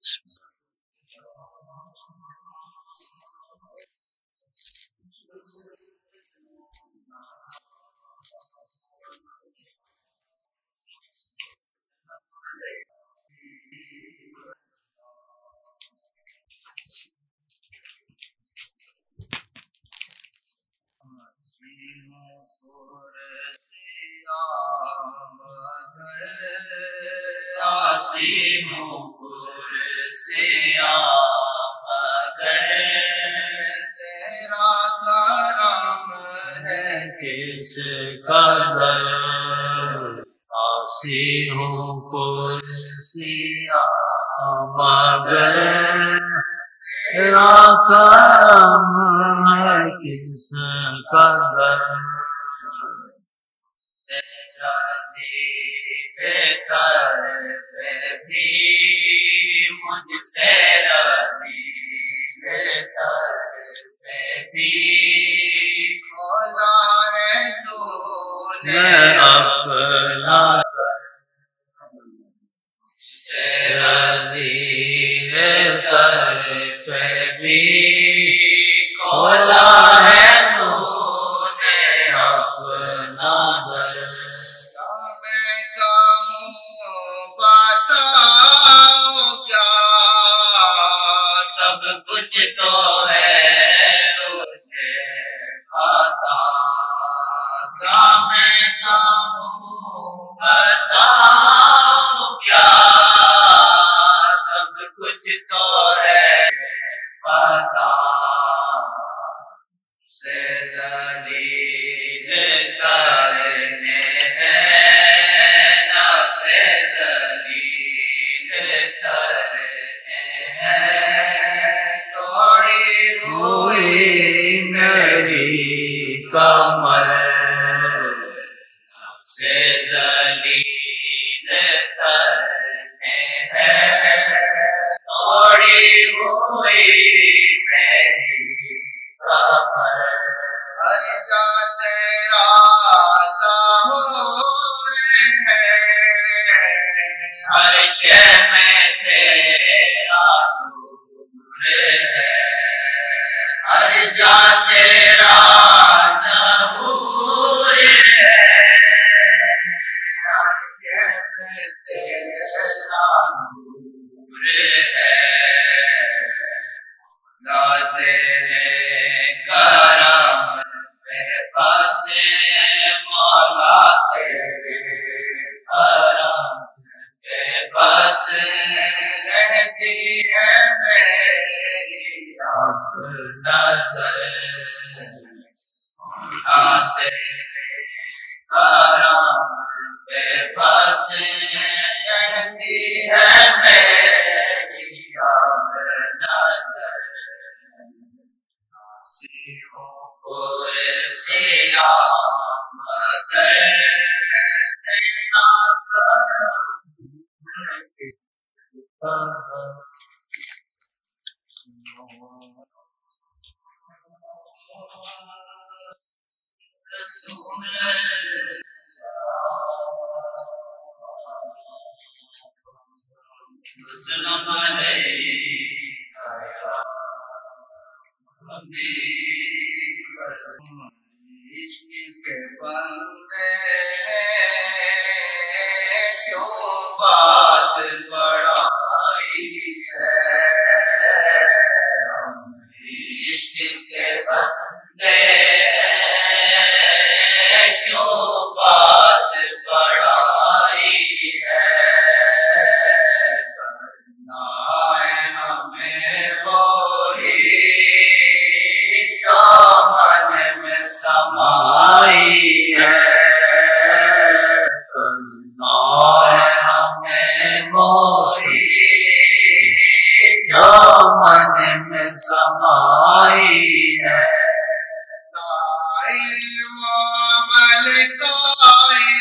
تیرا کرم ہے کس قدر آسی ہوں کرسیاں مگر تیرا کرم ہے کس قدر سے راضی بہتر پہ بھی مجھ سے راضی بہتر پہ بھی کھولا ہے تو نے اپنا مجھ سے راضی بہتر پہ بھی کھولا ہے تو نے اپنا در میں کہوں بتاؤں کیا سب کچھ تو ہے تجھے پتا کیا میں کہوں بتاؤں کیا سب کچھ تو ہے پتا سے ذلیل کرنے ہیں نفس ذلیل کرنے ہیں توڑی ہوئی میری کمر نفس ذلیل کرنے ہیں توڑی ہوئی میری کمر ہر جا تیرا ظہور ہے ہر شے میں تیرا نور ہے ہر جا تیرا ظہور ہے ہر شے میں تیرا نور ہے نہ تیرے کرم پہ بس مولا تیرے کرم پہ بس رہتی ہے میری اب نظر مولا تیرے کرم پہ بس رہتی ہے میری اب نظر کرسیاں مگر تیرا رسول سلام علیکہ عشق کے بندے کیوں بات بڑھائی ہے عشق کے بندے کیوں بات بڑھائی ہے کرنا ہے ہمیں وہی جو من میں سمائی ہے کرنا ہے ہمیں وہی جو من میں سمائی ہے علم و عمل کوئی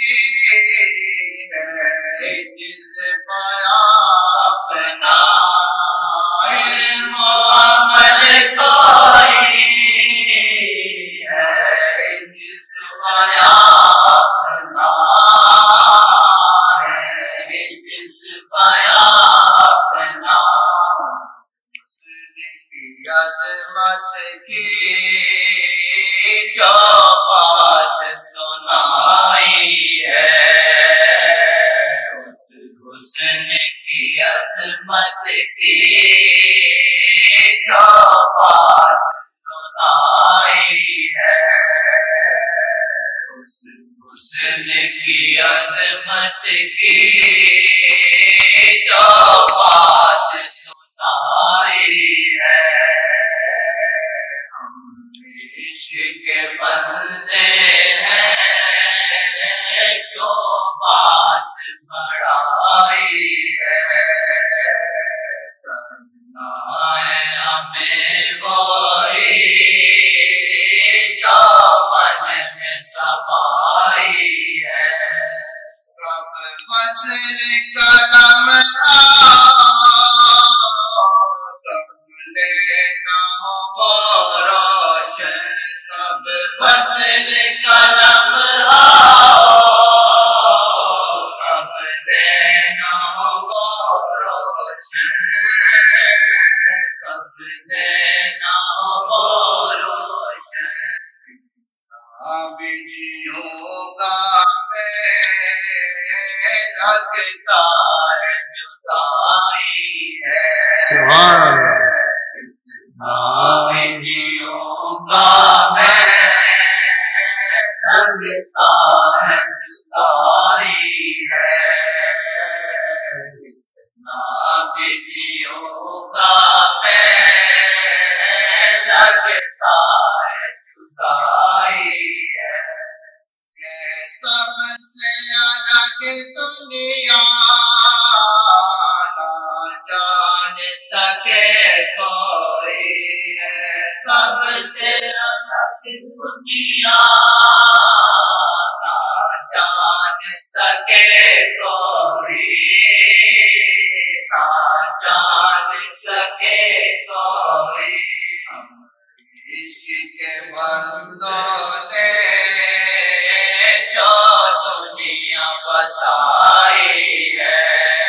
ہے جس پایا اپنا علم و عمل کوئی ہے جس پایا اپنا ہے جس پایا اپنا حسن کی عظمت کی جو بات سنائی ہے، اس حسن کی عظمت کی جو بات سنائی ہے، ہم عشق کے بندے ہیں کیوں بات بڑھائی ہے، کرنا ہے ہمیں وہی جو من میں سمائی ہے، کب فصل قلم کب لینا ہو روشن، کب فصل قلم کب لینا ہو روشن، کب لینا ہو روشن، اب جیوں گا میں لگتا ہے جدائی ہے، سبحان اللہ، اب جیوں گا میں لگتا ہے جدائی ہے، اب جیوں گا میں لگتا ہے جدائی ہے، یہ سب سے الگ دنیا نہ جان سکے کوئی ہے، سب سے الگ دنیا نہ جان سکے کوئی، نہ جان سکے کوئی، عشق کے بندوں نے جو دنیا بسائی ہے،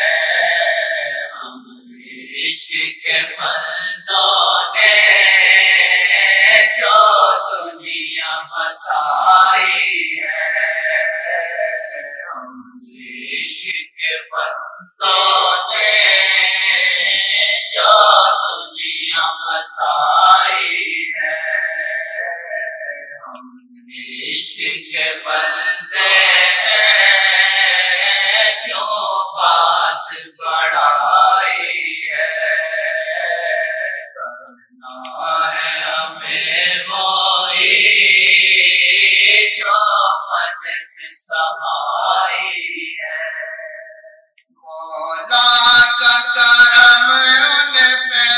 عشق کے بندوں نے جو دنیا بسائی ہے، عشق کے بندوں نے جو دنیا بسائی ہے، عشق کے بندے ہیں کیوں بات بڑھائی ہے، کرنا ہے ہمیں وہی جو من میں سمائی ہے، مولا کا کرم ان پہ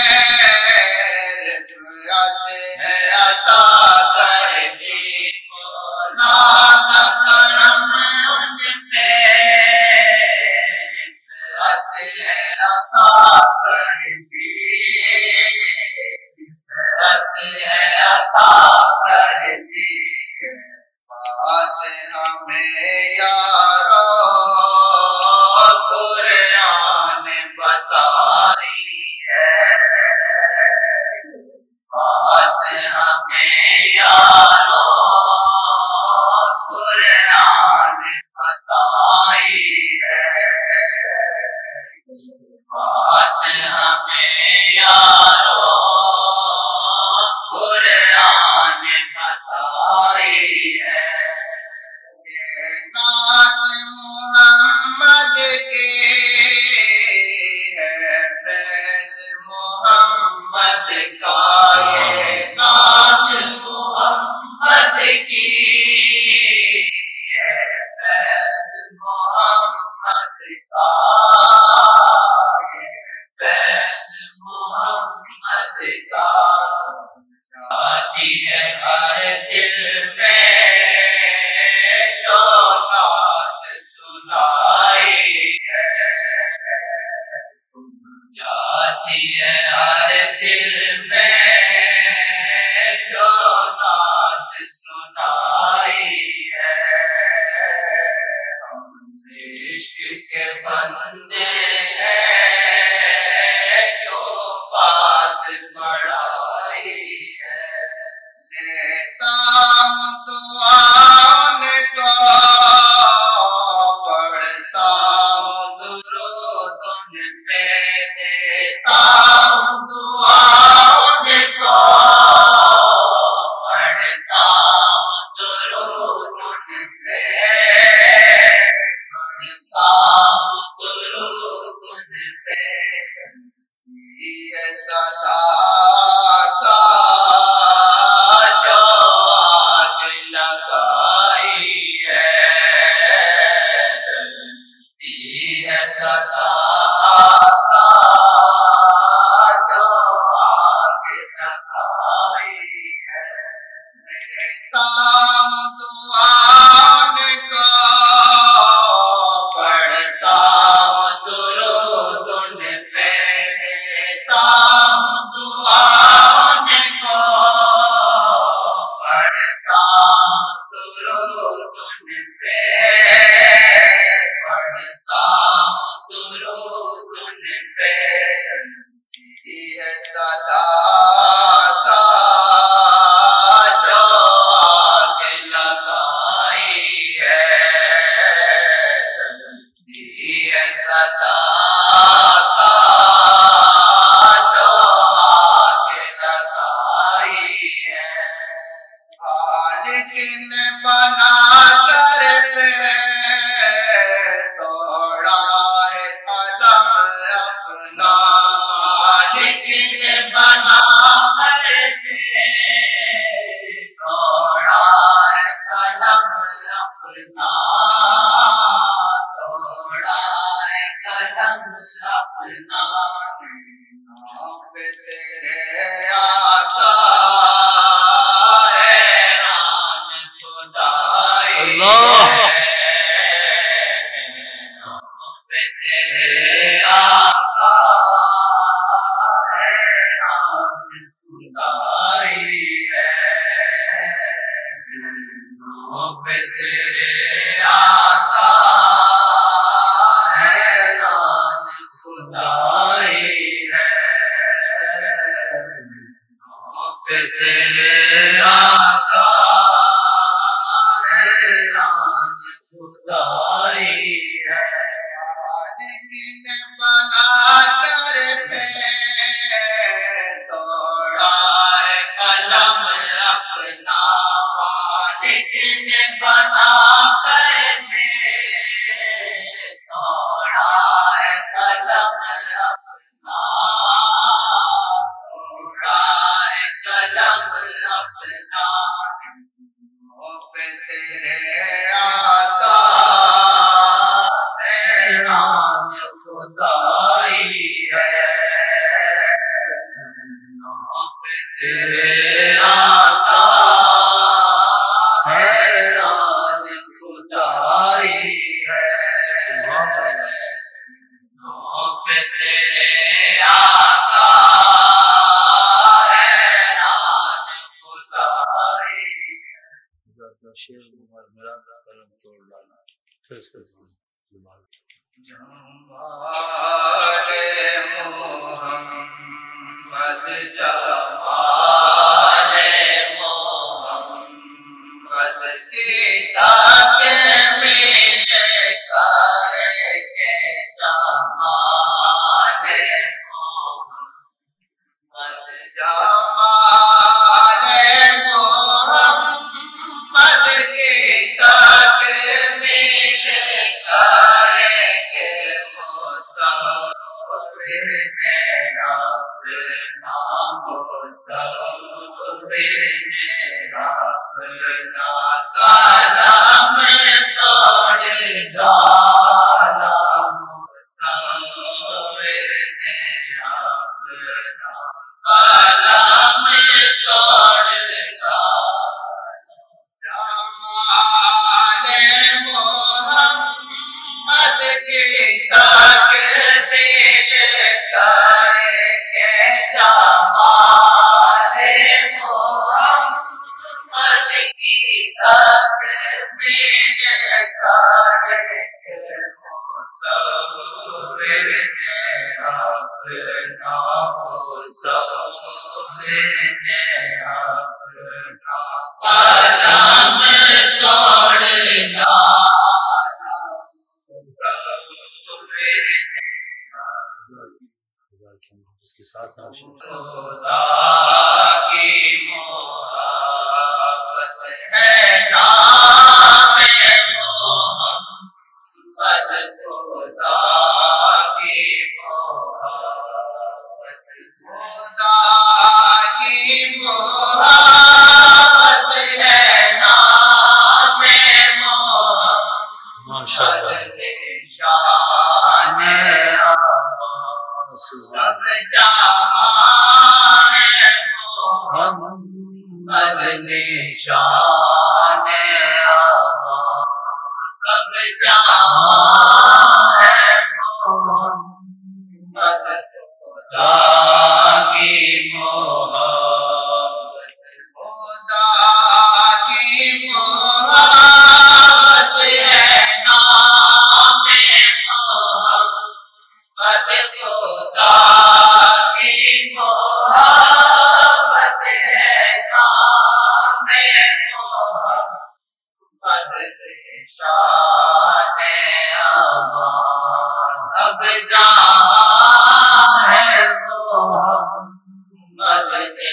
رفعت ہے عطا کر دی، مولا کا کرم ان پہ رفعت ہے عطا کر دی، رفعت ہے عطا کر دی، بات ہمیں یارو قرآن بتائی ہے، بات ہمیں یارو قرآن بتائی ہے، بات ہمیں یارو قرآن بتائی ہے، یہ نعت محمد کی ہے، فیض محمد کا، یہ نعت محمد کی ہے، فیض محمد کا، فیض محمد کا، جاتی ہے ہر دل میں جو نعت سنائی ہے، جاتی ہے ہر دل میں جو نعت سنائی ہے، ہم عشق کے بندے ہیں کیوں بات بڑھائی ہے، دیتا ہوں دعا ان کو، پڑھتا ہوں درود پہ دیتا ہوں دعا ان کو پڑھتا ہوں درود ان پہ پڑھتا ہوں درود ان پہ یہ صدا کا جو آگ لگائی ہے یہ صدا کا جو آگ لگائی ہے دیتا ہوں دعا ان کو پڑھتا ہوں درود ان پہ دیتا ہوں دعا ان کو پڑھتا ہوں درود ان پہ پڑھتا ہوں درود ان پہ یہ صدا کا جو آگ لگائی ہے یہ صدا کا جو آگ لگائی ہے خالق نے بنا کر پہ توڑا ہے قلم اپنا خالق نے بنا کر پہ توڑا ہے قلم اپنا توڑا ہے قلم اپنا نام پہ تیرے آقا حیران خدائی ہے نام پہ تیرے آقا حیران خدائی ہے نام پہ تیرے آقا حیران خدائی ہے نام پہ تیرے آقا حیران خدائی ہے خالق نے بنا کر پہ توڑا ہے قلم اپنا خالق نے بنا کر پہ توڑا ہے قلم اپنا توڑا ہے قلم اپنا منہ پہ تیرے آقا حیران خدائی ہے منہ پہ تیرے آقا حیران خدائی ہے منہ پہ تیرے آقا حیران خدائی شیر عمر میرا قلم توڑ ڈالا جمال محمد جمال محمد کی تاک ملے کر کے جمال محمد جمال محمد کی تاک ملے کر کے مصور میرا اپنا مصور میرا اپنا کلام توڑ ڈالا مصور میرا اپنا کلام توڑ ڈالا جمال محمد کی تاک دل کر کے جمال محمد کی تاک دل کر کے مصور نے اپنا مصور نے اپنا قلم توڑ ڈالا مصور نے اس کے ساتھ ساتھ خدا کی محبت ہے نام محمد خدا کی محبت خدا کی محبت ہے نام محمد ماشاءاللہ شان سب جہاں ہے محمد نشان امان سب جہاں ہے محمد خدا کی محبت خدا کی محبت ہے نام محمد خدا کی محبت ہے نام محمد شان امان سب جہاں ہے محمد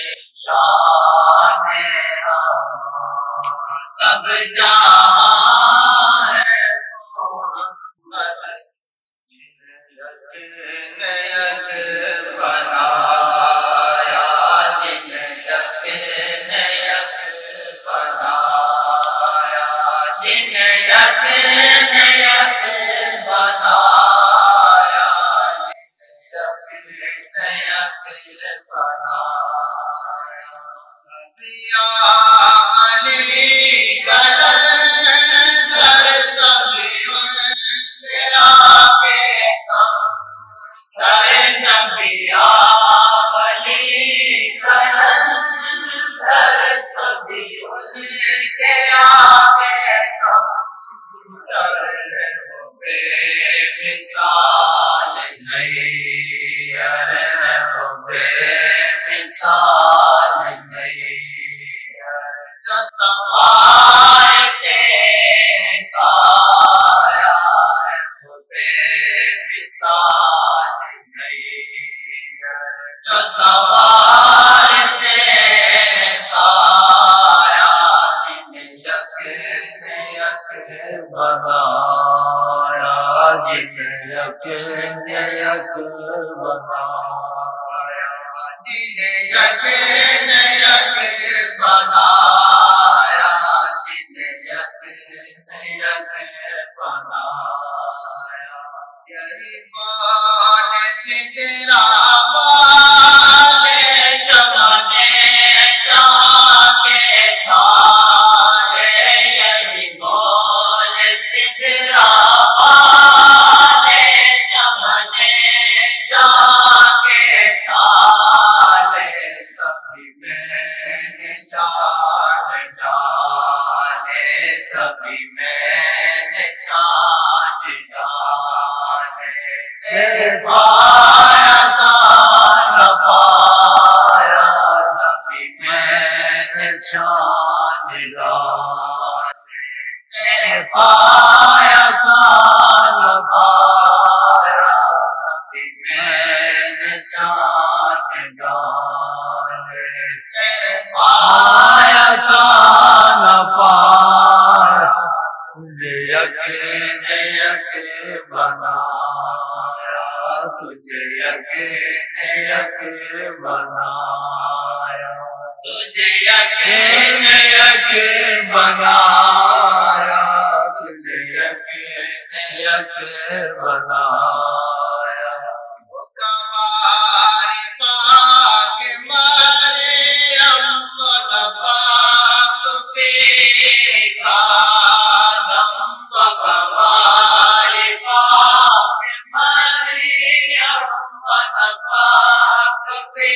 شان امان سب جہاں ہے محمد بنایا جن یک نیک بنایا جن یک نیک بنایا جن یک نیک بنایا پیا علی کلندر سبھی آگے در نبیا ولی کلندر سبھی ان کے آگے بے مثال نہیں ارے بے مثال نہیں جو سوارتے کایا بے مثال جو سوارتے کایا جن یک نیک بنایا جن یک نیک بنایا جن یک نیک بنایا جن یک نیک بنایا یہی بال سدرا والے چمنے جہاں کے تھارے یہی بال سدرا والے چمنے جہاں کے تھارے سبھی میں چار ڈالے سبھی میں چار ڈالے تیرے پایا کان پایا سبھی میں چاند ڈالے تیرے پایا کان پایا سبھی میں چاند ڈالے تیرے پایا کان پایا تجھے یک نیک بنایا تجھے یک نیک بنایا تجھے یک نیک بنایا تجھے یک نیک بنایا وہ کماری پاک مریم نفاق فی آدم وہ کماری پاک مریم نفاق فی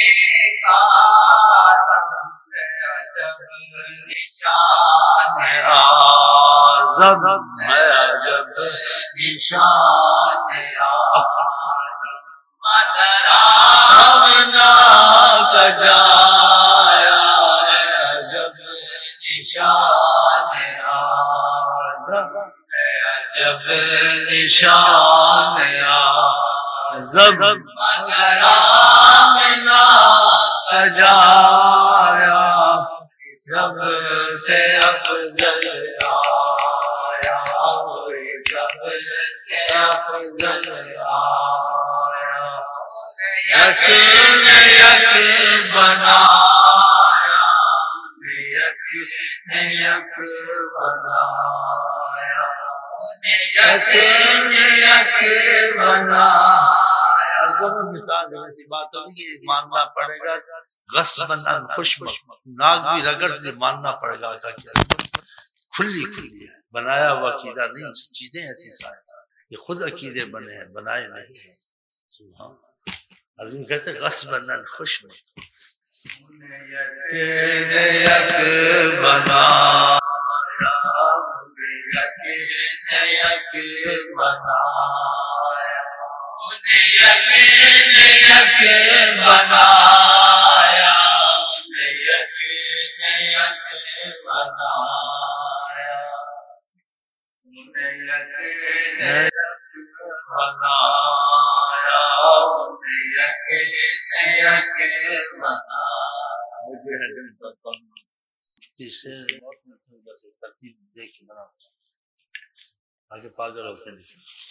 آدم عجب نشان اعظم عجب نشان اعظم مدرامنا کا جایا عجب نشان اعظم عجب نشان زب مقام نا کجایا سب سے افضل آیا سب سے افضل آیا یک نے یک بنایا یک نے یک بنایا یک نے یک بنایا میں مثال ہے ایسی بات ہوگی کہ ماننا پڑے گا غصباً خوش ناک بھی رگڑ سے ماننا پڑے گا کہ کھلی کھلی ہے بنایا ہوا عقیدہ نہیں چیزیں ایسی سائنس یہ خود عقیدے بنے ہیں بنائے نہیں سبحان عظیم کہتے ہیں غصباً خوش میں یک بنایا یک بنایا یک بنایا یک بنایا ترتیب دیکھ کے بنا آگے پاگل ہوتے نہیں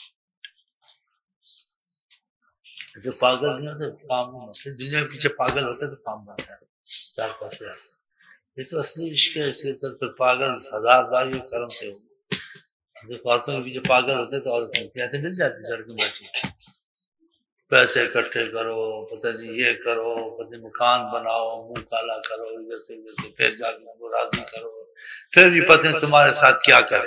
ایسے پاگل نہیں ہوتے کام نہیں ہوتے دنیا کے پیچھے پاگل ہوتے تو کام بنتا ہے چار پاسے آتے یہ تو اصلی عشق ہے اس کے ساتھ پھر پاگل ہزار بار یہ کرم سے ہو دیکھو عورتوں کے پیچھے پاگل ہوتے تو عورتیں ایسے مل جاتی سڑکیں بیٹھی پیسے اکٹھے کرو پتہ نہیں یہ کرو پتہ مکان بناؤ منہ کالا کرو ادھر سے پھر جا کے وہ راضی کرو پھر بھی پتہ نہیں تمہارے ساتھ کیا کرے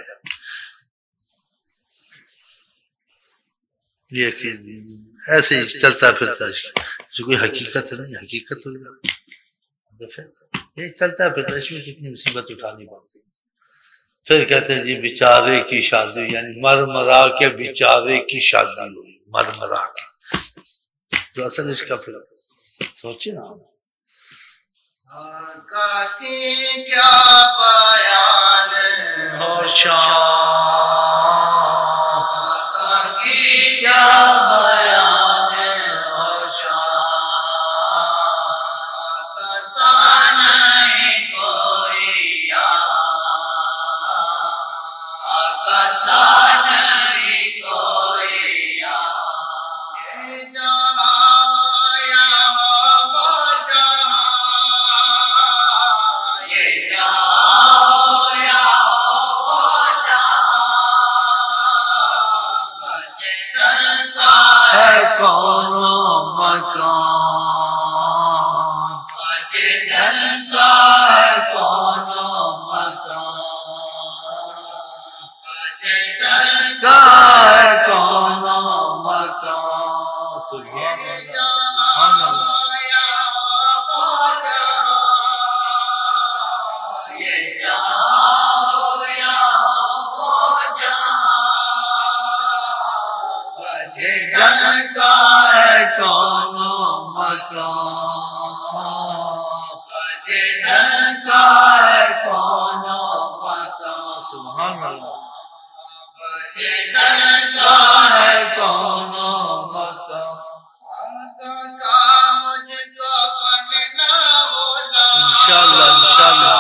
یہ ایسے ہی چلتا پھرتا جو کوئی حقیقت نہیں حقیقت تو پھر یہ چلتا پھرتا اس میں کتنی مصیبت اٹھانی پڑتی پھر کہتے ہیں جی بیچارے کی شادی یعنی مر مرا کے بیچارے کی شادی ہوئی مر مرا کے تو اصل اس کا پھر سوچے نا آقا کی کیا بیان ہو شان آقا کی کیا بیان ہو شان آقا سا نہیں کوئی آقا سا نہیں کوئی سبحان اللہ انشاءاللہ انشاءاللہ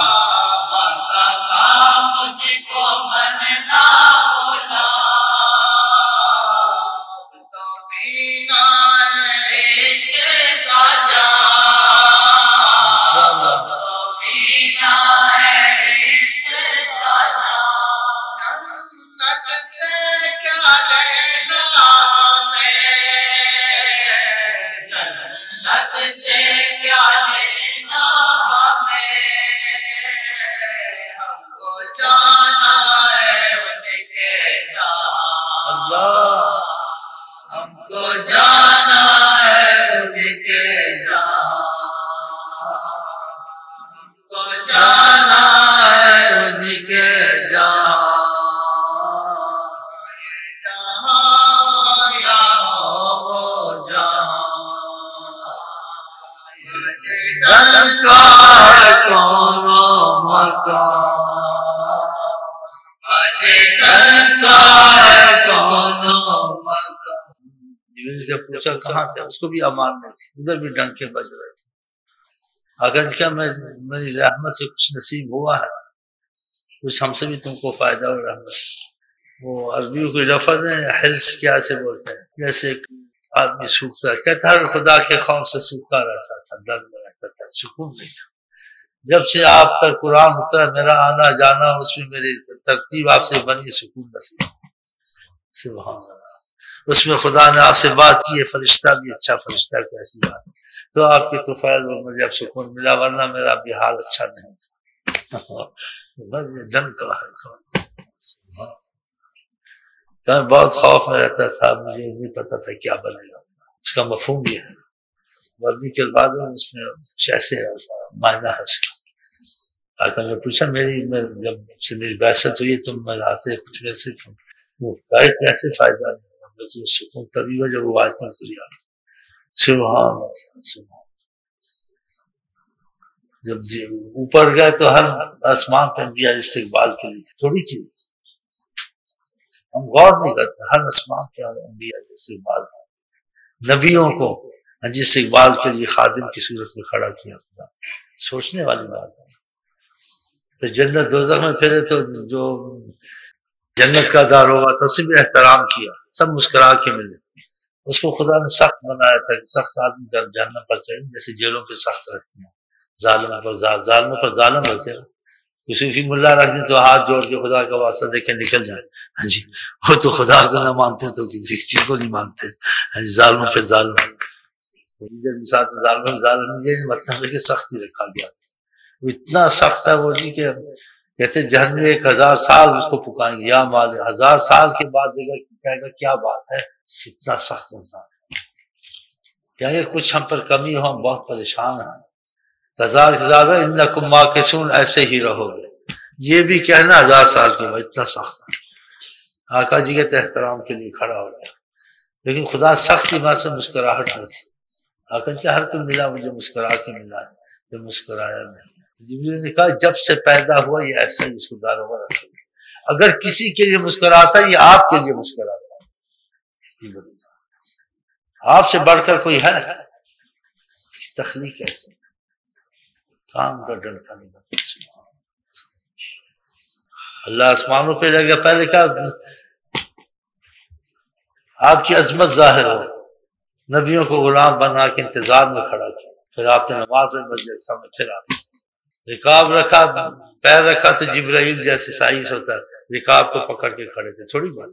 سے پوچھا کہاں سے، اس کو بھی امان نہیں تھی، ادھر بھی ڈنکے بج رہے تھے۔ اگر کیا میری رحمت سے کچھ نصیب ہوا ہے، کچھ ہم سے بھی تم کو فائدہ ہو رہا ہے۔ وہ عربی کوئی لفظ ہے حرص کیا سے بولتے ہیں، جیسے آدمی سوکھتا ہے، کہتا ہے خدا کے خوف سے سوکھتا رہتا تھا، ڈر میں رہتا تھا، سکون نہیں تھا۔ جب سے آپ پر قرآن اترا، میرا آنا جانا اس میں میری ترتیب آپ سے بنی، سکون نصیب۔ سبحان اللہ، اس میں خدا نے آپ سے بات کی ہے، فرشتہ بھی اچھا فرشتہ کو ایسی بات، تو آپ کی طفیل میں مجھے اب سکون ملا، ورنہ میرا بھی حال اچھا نہیں تھا۔ ڈن کا ہے بہت خوف میں رہتا تھا، مجھے نہیں پتا تھا کیا بنے گا، اس کا مفہوم یہ ہے۔ ورنی کے بعد اس میں ایسے معنی ہے اس کا۔ آقا نے پوچھا جب سے میری بعثت ہوئی تم میں راستے کچھ ویسے کیسے فائدہ نہیں، سکون تبھی ہوا جب وہ آیتیں اتری آ گئی۔ سبحان اللہ، سبحان۔ جب اوپر گئے تو ہر آسمان پہ انبیاء استقبال کے لیے تھوڑی چیز، ہم غور نہیں کرتے، ہر آسمان کے انبیاء استقبال، نبیوں کو استقبال کے لیے خادم کی صورت میں کھڑا کیا خدا، سوچنے والی بات ہے۔ تو جنت دوزخ میں پھرے تو جو جنت کا دار ہوگا تو اسے بھی احترام کیا، سب مسکرا کے ملے۔ اس کو خدا نے سخت بنایا تھا کہ سخت آدمی جب جہنم پر چڑھے، جیسے جیلوں پہ سخت رکھتے ہیں، ظالموں پر ظالم رکھتے ہیں، صوفی ملا رکھ دیں تو ہاتھ جوڑ کے خدا کا واسطہ دے کے نکل جائیں، ہاں جی، وہ تو خدا کو نہ مانتے تو کسی چیز کو نہیں مانتے، ہاں جی، ظالموں پہ ظالم، ظالم یہ مطلب ہے کہ سختی رکھا گیا، وہ اتنا سخت ہے وہ جی کہ جیسے جہنم میں 1000 سال اس کو پکائیں گے، یا مال 1000 سال کے بعد کہے گا کیا بات ہے، اتنا سخت انسان کیا یہ کچھ ہم پر کمی ہو، ہم بہت پریشان ہیں، 1000 انکم ماکثون، ایسے ہی رہو گے، یہ بھی کہنا 1000 سال کے بعد، اتنا سخت ہے۔ آقا جی کے احترام کے لیے کھڑا ہو گیا، لیکن خدا سختی بات سے مسکراہٹ نہ تھی۔ آقا جی ہر کوئی ملا مجھے مسکرا کے ملا ہے، جو مسکرایا نہیں۔ جبریل نے کہا جب سے پیدا ہوا یہ ایسا ہی اس کو داروغہ رکھا، اگر کسی کے لیے مسکراتا یہ آپ کے لیے مسکراتا، آپ سے بڑھ کر کوئی ہے؟ تخلیق ایسے کام کا ڈنکا نہیں بنتا۔ اللہ آسمانوں پہ لگا، پہلے کیا آپ کی عظمت ظاہر ہو، نبیوں کو غلام بنا کے انتظار میں کھڑا کیا، پھر آپ نے نماز میں مسجد سامنے پھر آپ رکاب رکھا، پیر رکھا تو جبرائیل جیسے سائز ہوتا ہے، رکاب کو پکڑ کے کھڑے تھے، تھوڑی بات،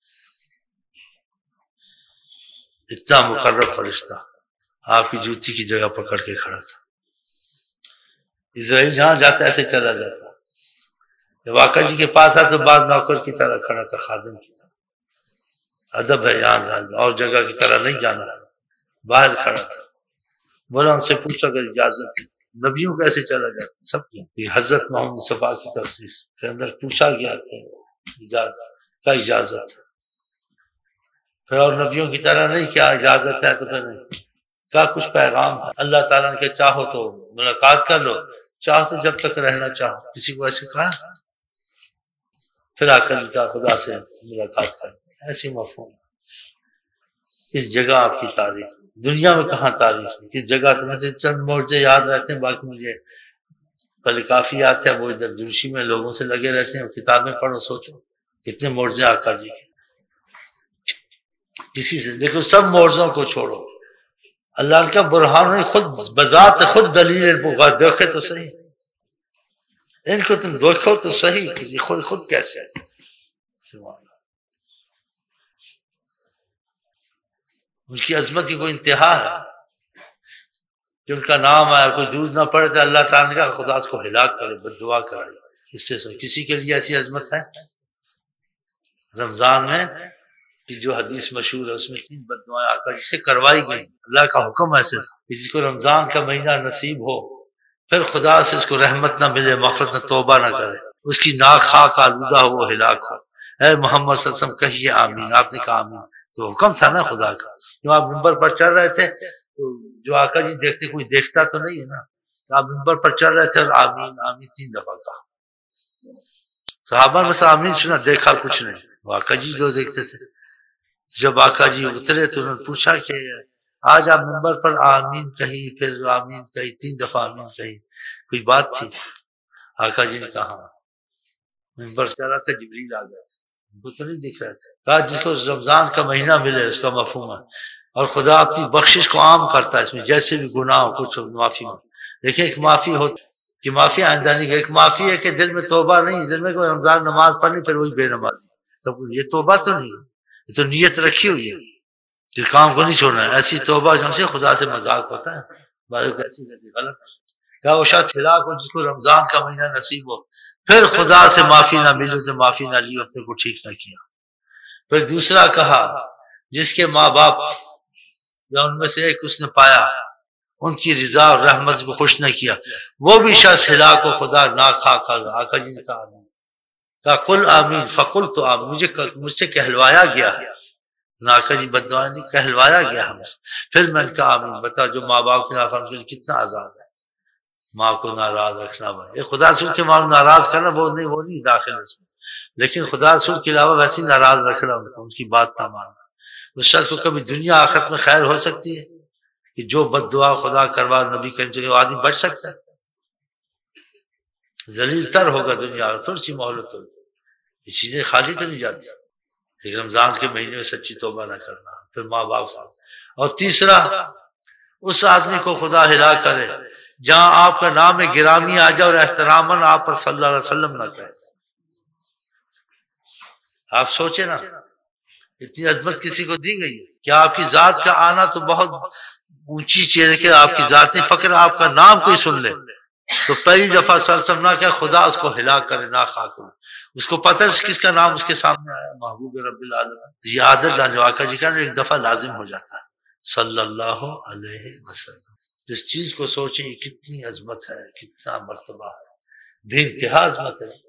اتنا مقرب فرشتہ آپ کی جوتی کی جگہ پکڑ کے کھڑا تھا۔ اسرائیل جہاں جاتا ایسے چلا جاتا، جب آقا جی کے پاس آیا تو بعد نوکر کی طرح کھڑا تھا، خادم کی طرح، ادب ہے یہاں جانا، اور جگہ کی طرح نہیں جانا، باہر کھڑا تھا۔ بولا ان سے پوچھا اگر اجازت، نبیوں کیسے چلا جاتا سب کی، حضرت محمد صفا کی تفسیر کے اندر پوچھا گیا کہ اجازت ہے، پھر اور نبیوں کی طرح نہیں، کیا اجازت ہے، تو پھر نہیں کیا کچھ پیغام ہے، اللہ تعالیٰ نے کہ چاہو تو ملاقات کر لو، چاہو تو جب تک رہنا چاہو، کسی کو ایسے کہا، پھر آ کر کا خدا سے ملاقات کر، ایسی مفہوم۔ کس جگہ آپ کی تاریخ، دنیا میں کہاں تاریخ ہے، کس جگہ سے چند معجزے یاد رہتے ہیں، باقی مجھے پہلے کافی یاد تھا، وہ ادھر دوشی میں لوگوں سے لگے رہتے ہیں، کتابیں پڑھو، سوچو کتنے معجزے آقا جی کے، کسی سے دیکھو، سب معجزوں کو چھوڑو، اللہ کا برہان خود بذات خود دلیل دیکھے تو صحیح، ان کو تم دیکھو تو صحیح، خود کیسے ہے، ان کی عظمت کی کوئی انتہا ہے کہ ان کا نام آیا، کوئی دودھ نہ پڑے تو اللہ تعالیٰ نے کہا خدا اس کو ہلاک کرے، بد دعا کرے، اس سے کسی کے لیے ایسی عظمت ہے؟ رمضان میں کہ جو حدیث مشہور ہے اس میں 3 بد دعائیں آقا جی سے کروائی گئی، اللہ کا حکم ایسے تھا کہ جس کو رمضان کا مہینہ نصیب ہو، پھر خدا سے اس کو رحمت نہ ملے، مغفرت نہ، توبہ نہ کرے، اس کی ناک خاک آلودہ ہو، وہ ہلاک ہو، اے محمد صلی اللہ علیہ وسلم کہیے آمین، آپ نے کہا آمین، تو حکم تھا نا خدا کا۔ جو آپ منبر پر چڑھ رہے تھے تو جو آقا جی دیکھتے، کوئی دیکھتا تو نہیں ہے نا، تو آپ منبر پر چڑھ رہے تھے اور آمین آمین 3 دفعہ کہا، صحابہ نے بس آمین سنا، دیکھا کچھ نہیں، آقا جی جو دیکھتے تھے، جب آقا جی اترے تو انہوں نے پوچھا کہ آج آپ منبر پر آمین کہی، پھر آمین کہی، 3 دفعہ آمین کہی، کوئی بات تھی؟ آقا جی نے کہا منبر سے آ رہا تھا، جبریل آ گیا تھا، ان کو تو نہیں دکھ رہا تھا۔ کہا جس کو رمضان کا مہینہ ملے اس کا مفہوم ہے، اور خدا اپنی بخشش کو عام کرتا ہے، اس میں جیسے بھی گناہ ہو کچھ معافی میں، لیکن ایک معافی ہو کہ معافی آئندہ نہیں، ایک معافی ہے کہ دل میں توبہ نہیں، دل میں کوئی رمضان نماز پڑھنی پھر وہی بے نمازی، تو یہ توبہ تو نہیں ہے، یہ تو نیت رکھی ہوئی ہے کہ کام کو نہیں چھوڑنا ہے۔ ایسی توبہ جہاں سے خدا سے مذاق ہوتا ہے، بازو کیسی کہتی غلط ہے۔ کہا وہ شخص ہلاک ہو جس کو رمضان کا مہینہ نصیب ہو، پھر خدا سے معافی نہ ملی، تو معافی نہ لی، اپنے کو ٹھیک نہ کیا۔ پھر دوسرا کہا جس کے ماں باپ یا ان میں سے ایک اس نے پایا ان کی رضا اور رحمت کو خوش نہ کیا، وہ بھی شخص ہلاک ہو، خدا نہ کھا کر۔ آقا جی نے کہا آمین، کہا قل آمین، فقل تو آمین، مجھ سے کہلوایا گیا ہے، آقا جی بددعا نہیں، کہلوایا گیا ہم سے۔ پھر میں نے کہا آمین۔ بتا جو ماں باپ کے نافرمانی کے لیے کتنا عذاب ہے، ماں کو ناراض رکھنا، بھائی خدا رسول کے ماں کو ناراض کرنا وہ نہیں داخل ہے اس میں، لیکن خدا رسول کے علاوہ ویسے ناراض رکھنا، ان کی بات نہ ماننا۔ اس شخص کو کبھی دنیا آخرت میں خیر ہو سکتی ہے کہ جو بد دعا خدا کروا نبی کریم سے آدمی بچ سکتا ہے؟ ذلیل تر ہوگا دنیا، تھوڑی سی مہلت ہوگی، یہ چیزیں خالی تو نہیں جاتی، لیکن رمضان کے مہینے میں سچی توبہ نہ کرنا، پھر ماں باپ سے۔ اور تیسرا اس آدمی کو خدا ہلاک کرے جہاں آپ کا نام گرامی آ جائے اور احتراماً آپ پر صلی اللہ علیہ وسلم نہ کہے۔ آپ سوچیں نا، اتنی عظمت کسی کو دی گئی ہے کہ آپ کی ذات کا آنا تو بہت اونچی چیز ہے کہ آپ کی ذات نہیں، فقر آپ کا نام کوئی سن لے تو پہلی دفعہ صلی اللہ علیہ وسلم نہ کہ خدا اس کو ہلاک کرے، نہ خاک ہو۔ اس کو پتہ ہے کس کا نام اس کے سامنے آیا، محبوب رب العالمین۔ یہ عادت جو آقا جی کا ایک دفعہ لازم ہو جاتا ہے صلی اللہ علیہ وسلم۔ اس چیز کو سوچیں کتنی عظمت ہے، کتنا مرتبہ ہے، بے انتہا عظمت ہے۔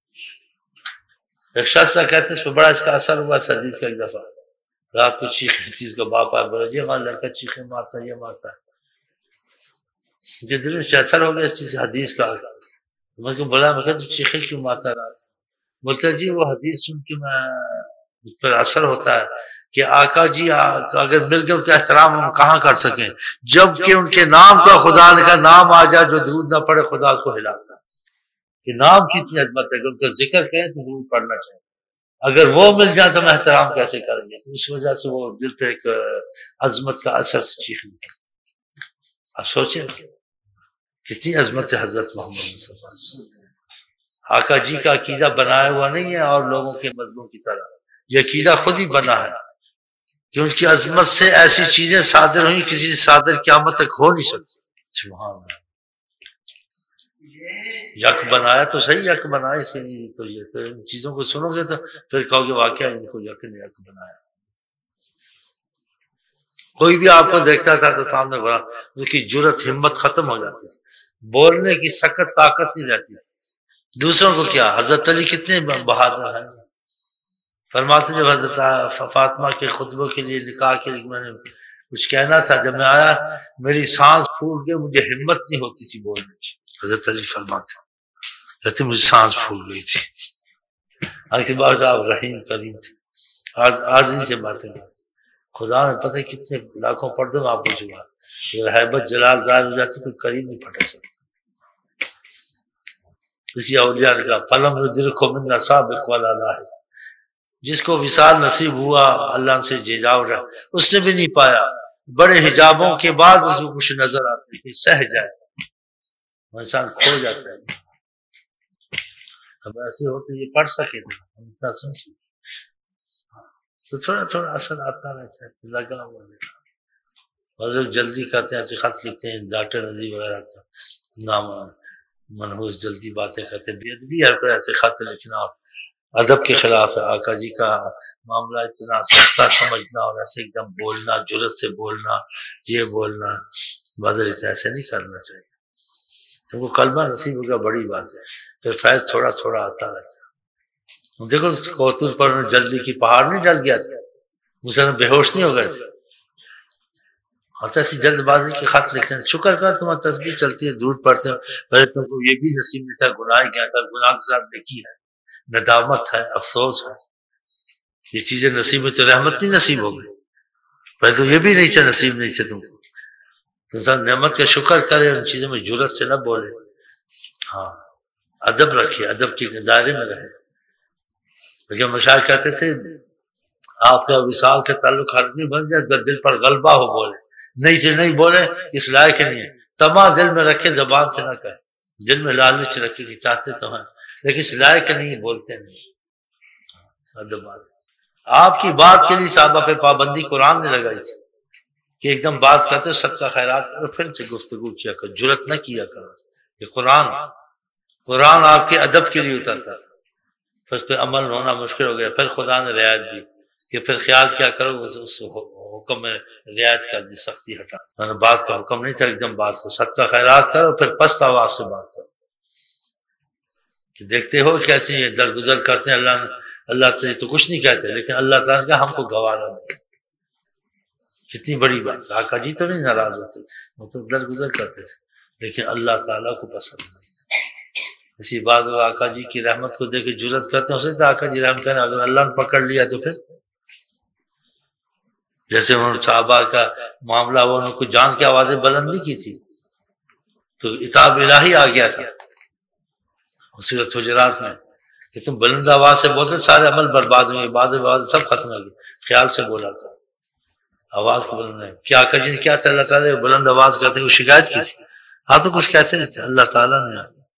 ایک شخص کہتے اس پہ بڑا اس کا اثر ہوا حدیث کا، ایک دفعہ رات کو چیخیں تھی، اس کا باپ آیا بولا جی ہمارا لڑکا چیخیں مارتا ہے، یہ مارتا ہے، مجھے دل میں اثر ہو گیا اس چیز حدیث کا۔ میں کو بولا، میں کہا تو چیخیں کیوں مارتا رات؟ بولتا جی وہ حدیث سن کے میں اس پر اثر ہوتا ہے کہ آقا جی اگر مل کے ان کا احترام ہم کہاں کر سکیں، جب کہ ان کے نام کا خدا کا نام آ جائے جو درود نہ پڑے خدا اس کو ہلاک کر، کہ نام کی اتنی عظمت ہے کہ ان کا ذکر کہیں تو درود پڑھنا چاہیے، اگر وہ مل جائے تو ہم احترام کیسے کریں گے؟ تو اس وجہ سے وہ دل پہ ایک عظمت کا اثر سے چیخ نکلا۔ آپ سوچیں کتنی عظمت ہے حضرت محمد مصطفیٰ۔ آقا جی کا عقیدہ بنایا ہوا نہیں ہے اور لوگوں کے مذہبوں کی طرح، یہ عقیدہ خود ہی بنا ہے کہ ان کی عظمت سے ایسی چیزیں صادر ہوئی کسی سے صادر قیامت تک ہو نہیں سکتی۔ سبحان اللہ، یک بنایا تو صحیح، یک بنایا تو یہ تو ان چیزوں کو سنو گے تو پھر کہو گے واقعہ ان کو یک نے یک بنایا۔ کوئی بھی آپ کو دیکھتا تھا تو سامنے بڑا اس کی جرت ہمت ختم ہو جاتی، بولنے کی سخت طاقت نہیں رہتی تھی۔ دوسروں کو کیا، حضرت علی کتنے بہادر ہیں، فرماتے جب حضرت فاطمہ کے خطبوں کے لیے نکاح کے لیے میں نے کچھ کہنا تھا، جب میں آیا میری سانس پھوٹ گئی، مجھے ہمت نہیں ہوتی تھی بولنے کی۔ حضرت علی فرماتے کہتے مجھے سانس پھول گئی تھی۔ آج کے بعد آپ رحیم کریم تھے، آج نہیں سے باتیں کرتے، خدا نے پتہ کتنے لاکھوں پردوں میں آپ کو چھوا، اگر ہیبت جلال ظاہر ہو جاتی کوئی قریب نہیں پھٹک سکتا۔ کسی اولیاء نے کہا فلم یدرکہ من اصابک ولا لاحق، جس کو وصال نصیب ہوا اللہ سے جاؤ رہا اس سے بھی نہیں پایا، بڑے حجابوں کے بعد اس کو کچھ نظر آتے کہ سہ جائے، وہ انسان کھو جاتا ہے۔ ہم ایسے ہوتے یہ پڑھ سکے تھے، ہم اتنا سن سکتے تو تھوڑا تھوڑا اثر آتا رہتا ہے، لگا ہوا دیکھا۔ اور لوگ جلدی کرتے ہیں، ایسے خط لکھتے ہیں، ڈاکٹر نظیر وغیرہ کا نام منحوس جلدی باتیں کرتے ہیں، بے ادبی ہے کوئی ایسے خط لکھنا اور ادب کے خلاف ہے۔ آقا جی کا معاملہ اتنا سستا سمجھنا اور ایسے ایک دم بولنا، جرت سے بولنا، یہ بولنا بدل ایسے نہیں کرنا چاہیے۔ تم کو کلمہ نصیب ہوگا بڑی بات ہے، پھر فیض تھوڑا تھوڑا آتا رہتا ہے۔ دیکھو کوتر پر جلدی کی پہاڑ نہیں ڈل گیا تھا، مسلم بے ہوش نہیں ہو گئے تھے، اور ایسی جلد بازی کے خط لکھتے ہیں۔ شکر کر تمہاری تسبیح چلتی ہے، درود پڑھتے ہو، پہلے تم کو یہ بھی نصیب نہیں تھا، گناہ کیا تھا، گناہ کے ساتھ نیکی ہے، ندامت ہے، افسوس ہے، یہ چیزیں نصیب میں تو رحمت نہیں نصیب ہو گئی، پہلے تو یہ بھی نہیں تھا، نصیب نہیں تھے تم کو، تو انسان نعمت کا شکر کرے، ان چیزوں میں جرت سے نہ بولے، ہاں ادب رکھیے، ادب کے دائرے میں رہے۔ لیکن مشاہد کہتے تھے آپ کا وصال کے تعلق حل نہیں بن جائے، دل پر غلبہ ہو بولے، نہیں تو نہیں بولے، اس لائق نہیں ہے، تما دل میں رکھے، زبان سے نہ کہے، دل میں لالچ رکھے کہ چاہتے تو ہیں لیکن اس لائق نہیں، بولتے نہیں، ادب آپ کی بات کے لیے صحابہ پہ پابندی قرآن نے لگائی تھی کہ ایک دم بات کرتے صدقہ خیرات کرو پھر سے گفتگو کیا کرو، جرت نہ کیا کرو، یہ قرآن آپ کے ادب کے لیے اترتا تھا، پھر اس پہ عمل ہونا مشکل ہو گیا، پھر خدا نے رعایت دی کہ پھر خیال کیا کرو، اس حکم میں رعایت کر دی، سختی ہٹا، بات کا حکم نہیں تھا ایک دم بات کو، صدقہ خیرات کرو پھر پست آواز سے بات کرو، کہ دیکھتے ہو کیسے یہ درگزر کرتے ہیں، اللہ تعالیٰ تو کچھ نہیں کہتے لیکن اللہ تعالیٰ کا ہم کو گوارا نہیں، کتنی بڑی بات، آقا جی تو نہیں ناراض ہوتے تھے، وہ تو درگزر کرتے تھے لیکن اللہ تعالیٰ کو پسند نہیں، اسی بات آقا جی کی رحمت کو دیکھ کے جرت کرتے ہیں، اسے تو آقا جی رحم کریں، اگر اللہ نے پکڑ لیا تو پھر جیسے انہوں نے صحابہ کا معاملہ ہوا، انہوں کو جان کی آوازیں بلند نہیں کی تھی تو عتاب الہی آ گیا تھا سورۃ حجرات میں کہ تم بلند آواز سے بولتے سارے عمل برباد ہوئے، بعد سب ختم ہو گئے، خیال سے بولا کر، آواز کو بلند نہیں کیا آقا جی نے کیا تھا، اللہ تعالیٰ بلند آواز کرتے وہ شکایت کی تھی، آپ تو کچھ کہتے نہیں تھے، اللہ تعالیٰ نے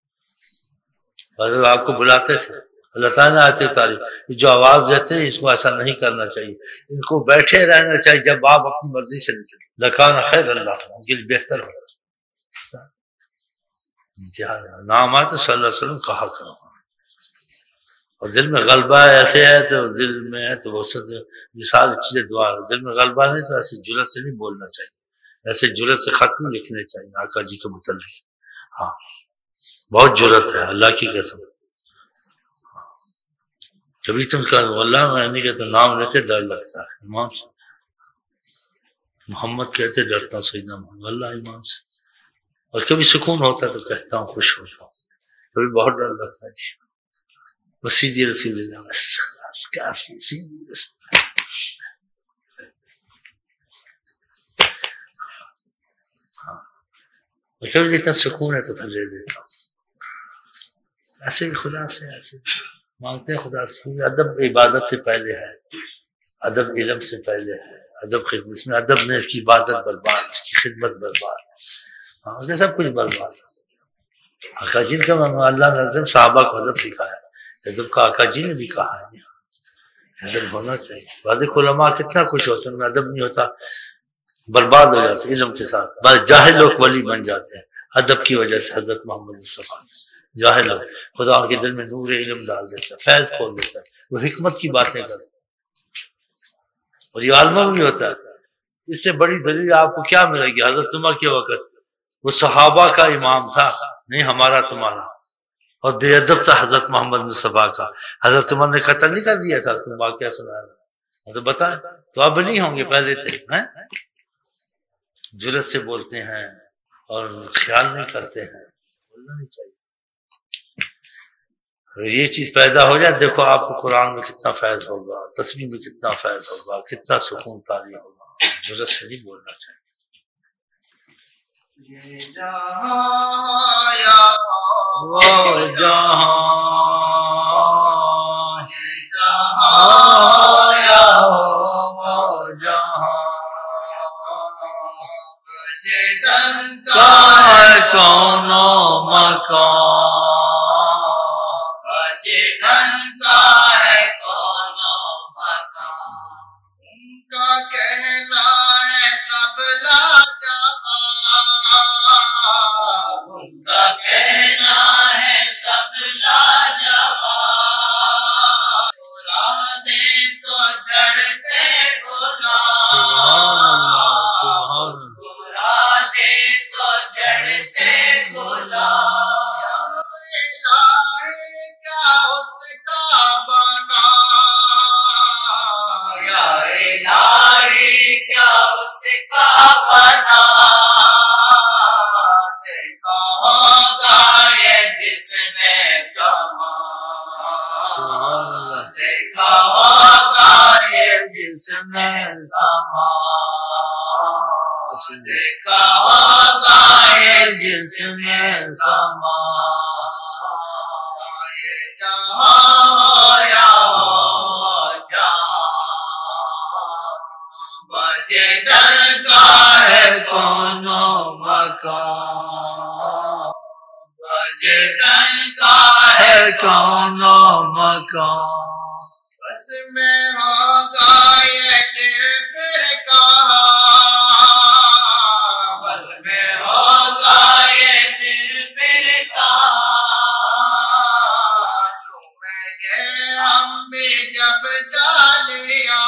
آپ کو بلاتے تھے، اللہ تعالیٰ نے آتے تعریف، جو آواز دیتے ہیں اس کو ایسا نہیں کرنا چاہیے، ان کو بیٹھے رہنا چاہیے، جب آپ اپنی مرضی سے نکلیں لکان خیر اللہ ان کے لیے بہتر ہو، نام آتے صلی اللہ علیہ وسلم کہا کرو، اور دل میں غلبہ ایسے ہے تو دل میں ہے تو وہ سب یہ ساری چیزیں دعا، دل میں غلبہ نہیں تو ایسے جرت سے نہیں بولنا چاہیے، ایسے جرت سے خط نہیں لکھنے چاہیے آقا جی کے متعلق، ہاں بہت جرت ہے اللہ کی قسم، کبھی تم کا اللہ میں کہ تو نام لیتے ڈر لگتا ہے، امام سے محمد کہتے ڈرتا سیدنا محمد اللہ امام سے، اور کبھی سکون ہوتا ہے تو کہتا ہوں خوش ہوتا ہوں، کبھی بہت ڈر لگتا ہے، بس سیدھی رسول اللہ بس کافی، سیدھی رسول ہاں، اور کبھی دیکھتا سکون ہے تو پھر لے دیتا ہوں، ایسے ہی خدا سے ایسے مانگتے ہیں خدا سے، کیونکہ ادب عبادت سے پہلے ہے، ادب علم سے پہلے ہے، ادب خدمت، اس میں ادب نے اس کی عبادت برباد، اس کی خدمت برباد، ہاں اس نے سب کچھ برباد، آقا جی کا اللہ نے صحابہ کو ادب سکھایا، ادب کا آقا جی نے بھی کہا ہے ادب ہونا چاہیے، بعض علماء کتنا کچھ ہوتا ہے ان میں ادب نہیں ہوتا برباد ہو جاتے علم کے ساتھ، بعض جاہل لوگ ولی بن جاتے ہیں ادب کی وجہ سے، حضرت محمد مصطفیٰ جاہل لوگ خدا ان کے دل میں نور علم ڈال دیتا ہے، فیض کھول دیتا ہے، وہ حکمت کی باتیں کرتے ہیں، اور یہ عالمہ بھی ہوتا ہے، اس سے بڑی دلیل آپ کو کیا ملے گی، حضرت عمر کے وقت وہ صحابہ کا امام تھا، نہیں ہمارا تمہارا، اور بے ادب تھا حضرت محمد مصطفیٰ کا، حضرت عمر نے قتل نہیں کر دیا تھا، تم واقعہ سنایا تو بتائیں، تو اب نہیں ہوں گے پہلے تھے، جرت سے بولتے ہیں اور خیال نہیں کرتے ہیں، بولنا نہیں چاہیے، اگر یہ چیز پیدا ہو جائے دیکھو آپ کو قرآن میں کتنا فیض ہوگا، تسبیح میں کتنا فیض ہوگا، کتنا سکون طاری ہوگا، جرت سے نہیں بولنا چاہیے۔ یہ جہاں یا وہ جہاں یہ جہاں یا وہ جہاں جدن کا ہے کون و مکان، جدن کا ہے کون مکان، ان کا کہنا ہے سب لاجواب، ان کا کہنا ہے سب لاجواب، دے تو جڑتے گلاب، سبحان دے تو جڑتے گلاب، الہی کیا اس کا بنا، یا الہی کیا اس کا بنا، دیکھا ہوگا یہ جس نے سما، اللہ دیکھا ہوگا کہا گائے جس میں سما یہ جہاں یا جہاں بجے ڈر کا ہے کون مکان بجے ڈر کا ہے کون مکان بس میں ہوگا یہ دل پھر کہاں بس میں ہوگا یہ دل پھر کہاں چومیں گے ہم بھی جب جالیا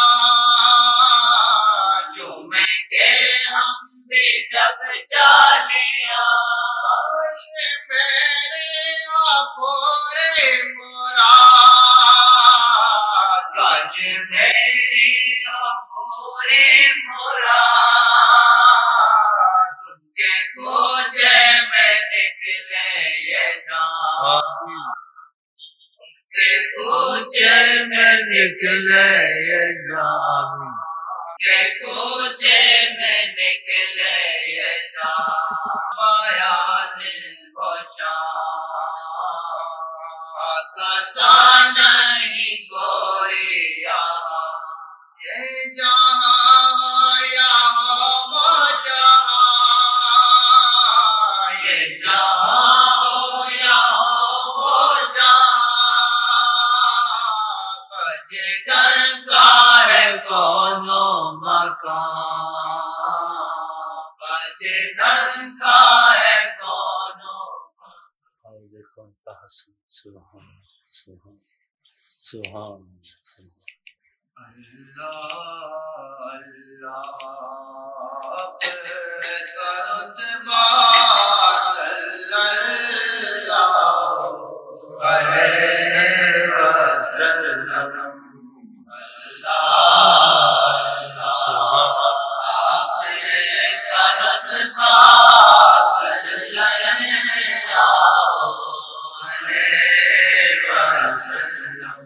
چومیں گے ہم بھی جب جالیا میری پورے مراد کاش میری پورے مراد ان کے کوچے میں نکلے یہ جان ان کے کوچے میں نکلے یہ جان کے کوچے میں نکلے یہ جان پایا دل کو شان کسا نہیں کوئی یہاں یہ جہاں یا وہ جہاں یہ جہاں یا وہ جہاں بجے ڈر کا ہے کون مکان بجے ڈر کا ہے کون اور دیکھو ان کا حسن سبحان سبحان سبحان سبحان اللہ اللہ کا رتبہ صلی اللہ علیہ وسلم اللہ سبحان کا رتبہ صلی اللہ علیہ وسلم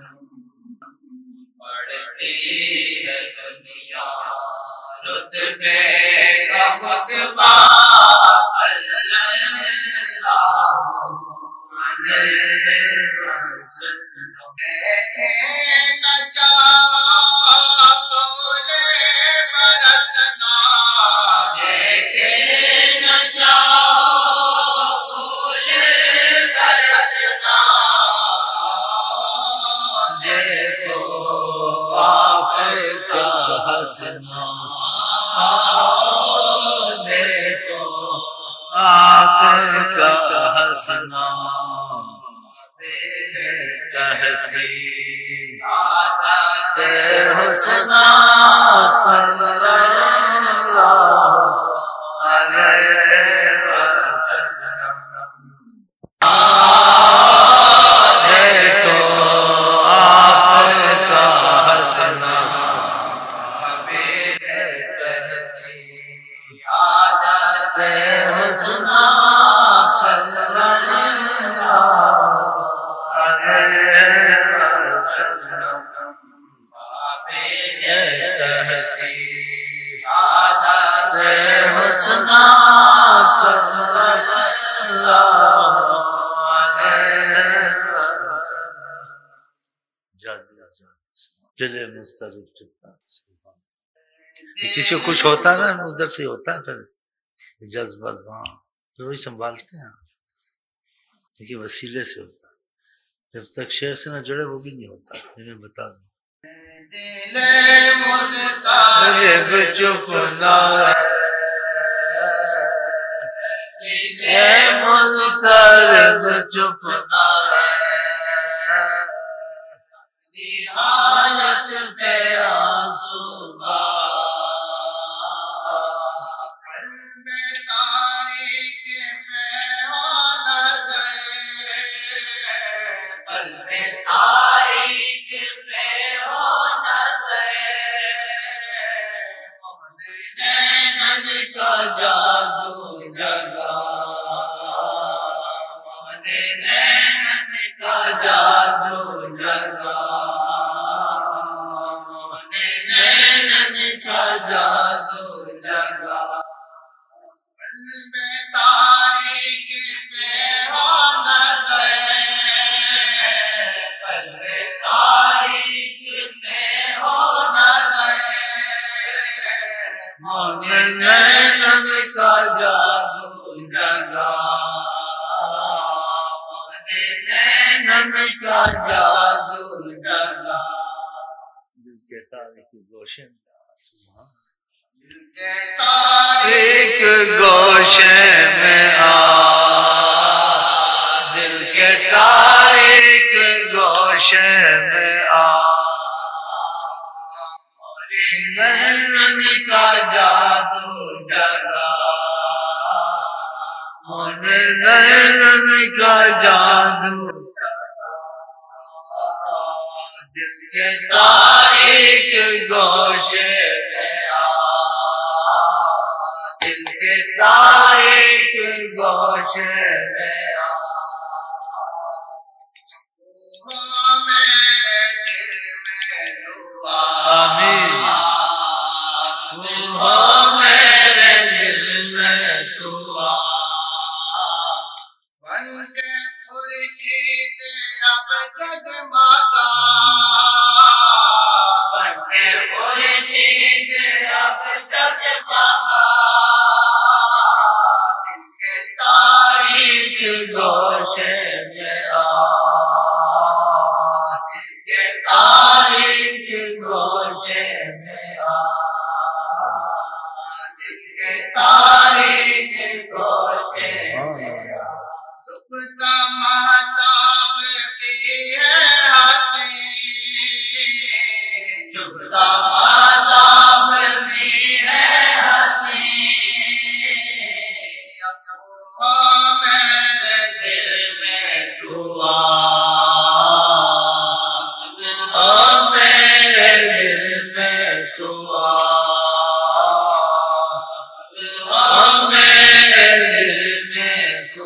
بڑھتی ہے دنیا رتبے کا خطبہ صلی اللہ علیہ وسلم دیکھیں نہ چاہا طولے برسنا دیکھیں نہ چاہا طولے برسنا دیکھو آپ کا حسنا دیکھو آپ کا حسنا تحسین عادت حسنا صلی اللہ علیہ وسلم دیکھو آپ کا حسنا عادت حسنا صلی اللہ علیہ وسلم عادت حسنا صلی اللہ علیہ وسلم دل مسترب چکا کسی کو کچھ ہوتا نا ادھر سے ہوتا ہے پھر جذبات وہاں پھر وہی سنبھالتے ہیں لیکن وسیلے سے ہوتا ہے جب تک شیخ سے نہ جڑے وہ بھی نہیں ہوتا میں بتا دوں دل مضطرب چپ نہ رہے مضطرب چپ نہ رہے حالت پہ آنسو قلب تاریک میں ہو نظر قلب تاریک میں ہو نظر نینن کا جادو جگا نینن کا جادو جگا نینن کا جادو جگا نینن کا جادو جگا دل کے تارے کی گوشے میں ایک گوشے میں دل کے تاریک گوشے میں نینن کا جادو جگا نینن کا جادو دل کے تاریک گوشے میں دل کے تاریک گوشے میں آمین میرے دل میں تو بن کے خورشید اب جگمگا بن کے خورشید اب جگمگا دل کے تاریک گوشے میں دل کے تاریک گوشے میں دل کے تاریک گوشے میں چھپتا مہتاب بھی ہے حسین چھپتا مہتاب بھی ہے حسین میرے دل میں تو میرے دل میں تو میرے دل میں تو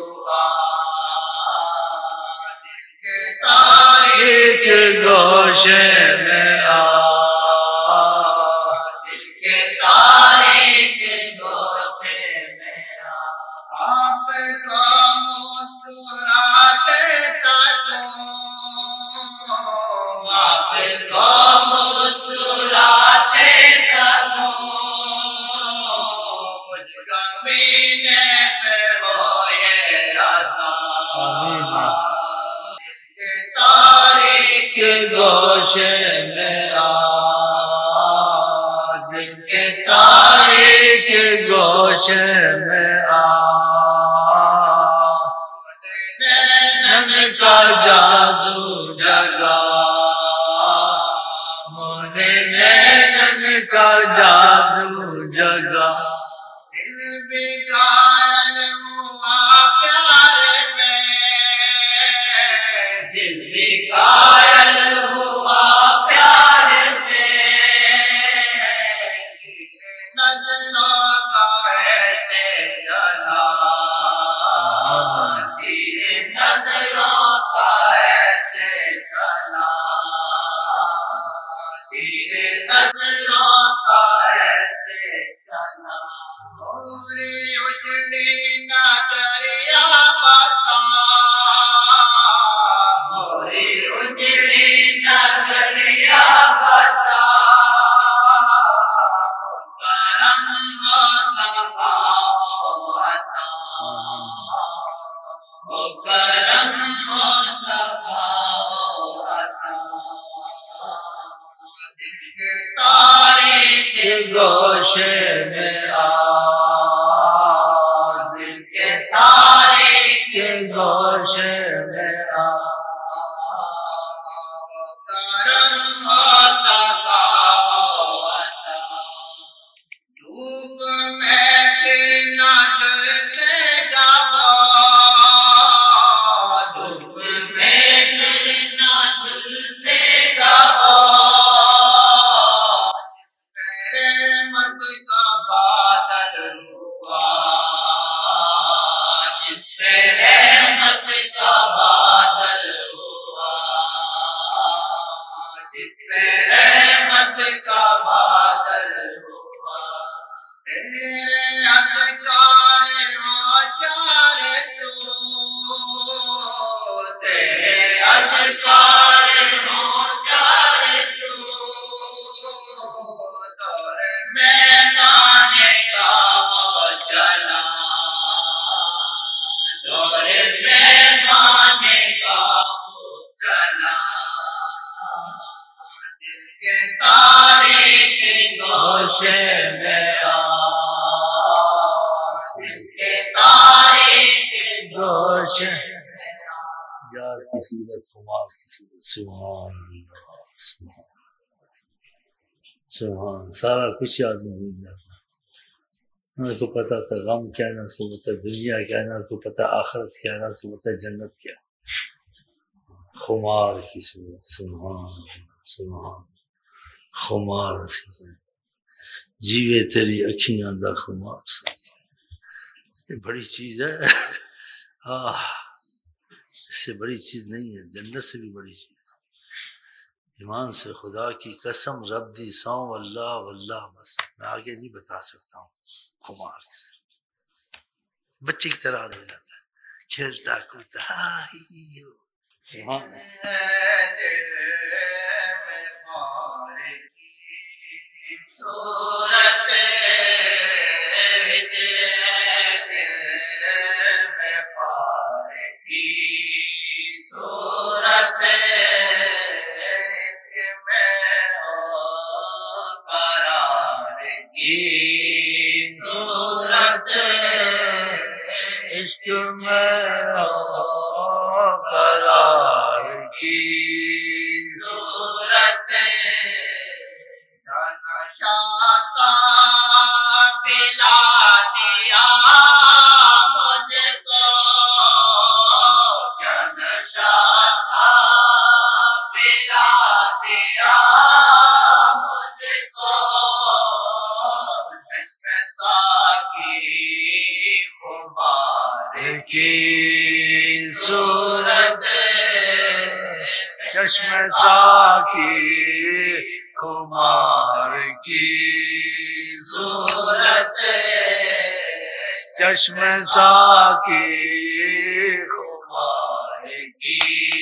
تاریک گوشے میں دل کے تاریک گوشے میں آپ کو مسکراتے تک آپ کو مسکراتے تک کچھ کمینے پہ ہو یہ عطا تاریک گوشے میں دل کے تاریک گوشے میں نینن کا جادو جگا نینن کا جادو جگا دل بھی گائل ہوا پیار میں دل بھی گائل ہوا پیار میں نظروں کا ایسے چلا تیرے نظروں کا ایسے چلا تیرے نظروں کا ایسے چلا موری اجڑی نہ دریا بسا موری اجڑی نہ دریا بسا کرم ہو صفا ہو عطا کرم ہو صفا ہو عطا دل کے تاریک گوشے میں دل کے تاریک گوشے یار کی صورت خمار کی صورت سبحان اللہ سبحان سارا کچھ آدمی بھول جاتا نہ اس کو پتا تھا غم کیا نہ اس کو پتا دنیا کیا نہ اس کو پتا آخرت کیا نہ اس کو پتا جنت کیا خمار کی صورت سبحان سبحان خمار جیوے تیری اکھیاں دا خمار یہ بڑی چیز ہے اس سے بڑی چیز نہیں ہے جنت سے بھی بڑی چیز ایمان سے خدا کی قسم رب دی سو اللہ واللہ بس میں آگے نہیں بتا سکتا ہوں خمار کی طرح بچے کی طرح ہو جاتا ہے کھیلتا کودتا صورت صورت عشق میں ہو قرار کی صورت عشق میں ہو قرار کی صورت نشا سا پلا دیا مجھ کو کیا نشا سا پلا دیا مجھ کو چشم ساقی خمار کی صورت چشم ساقی خمار کی صورت چشم ساقی خمار کی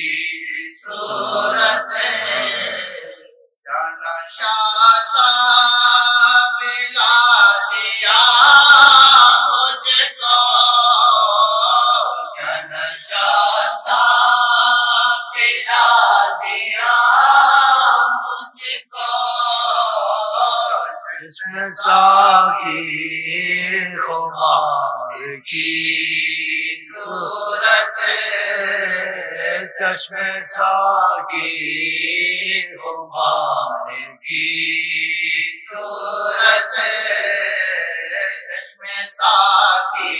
صورت کیا نشا سا پلا دیا مجھ کو کیا نشا سا پلا دیا مجھ کو چشم ساقی خمار کی صورت چشم ساقی خمار کی صورت چشم ساقی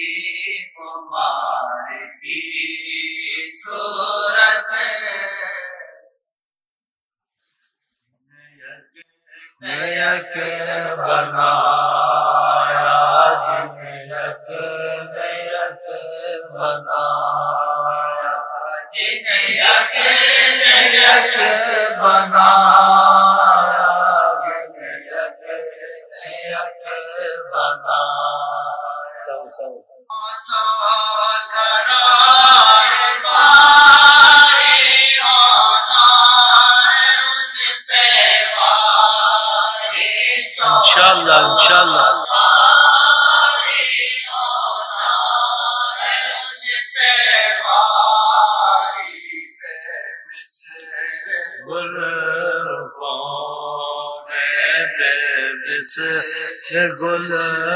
خمار کی صورت نیک بنایا نیک بنایا نیک نیک بنایا نیک بنایا سو سو کراڑ باری ہونا ہے ان پہ باری انشاءاللہ انشاءاللہ باری ہونا ہے ان پہ باری پہ مثل گل خون بے مثل گل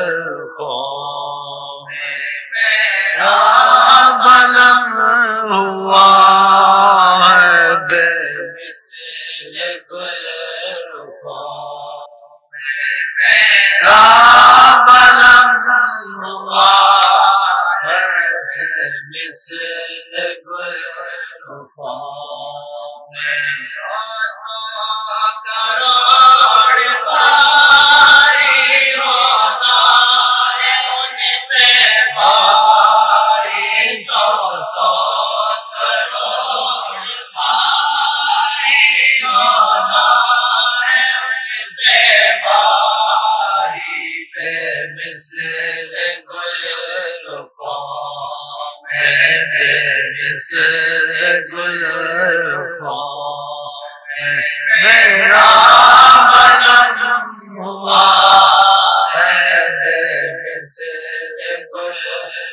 خون میرا بلم ہوا ہے بے مثل گل خون میرا بلم ہوا ہے مثل گل خون کروڑ باری ہونا ہے ان پہ باری سو کروڑ باری ہونا ہے ان پہ باری پہ مثل گل خون بے مثل گل خون میرا بلم ہوا ہے بے مثل گل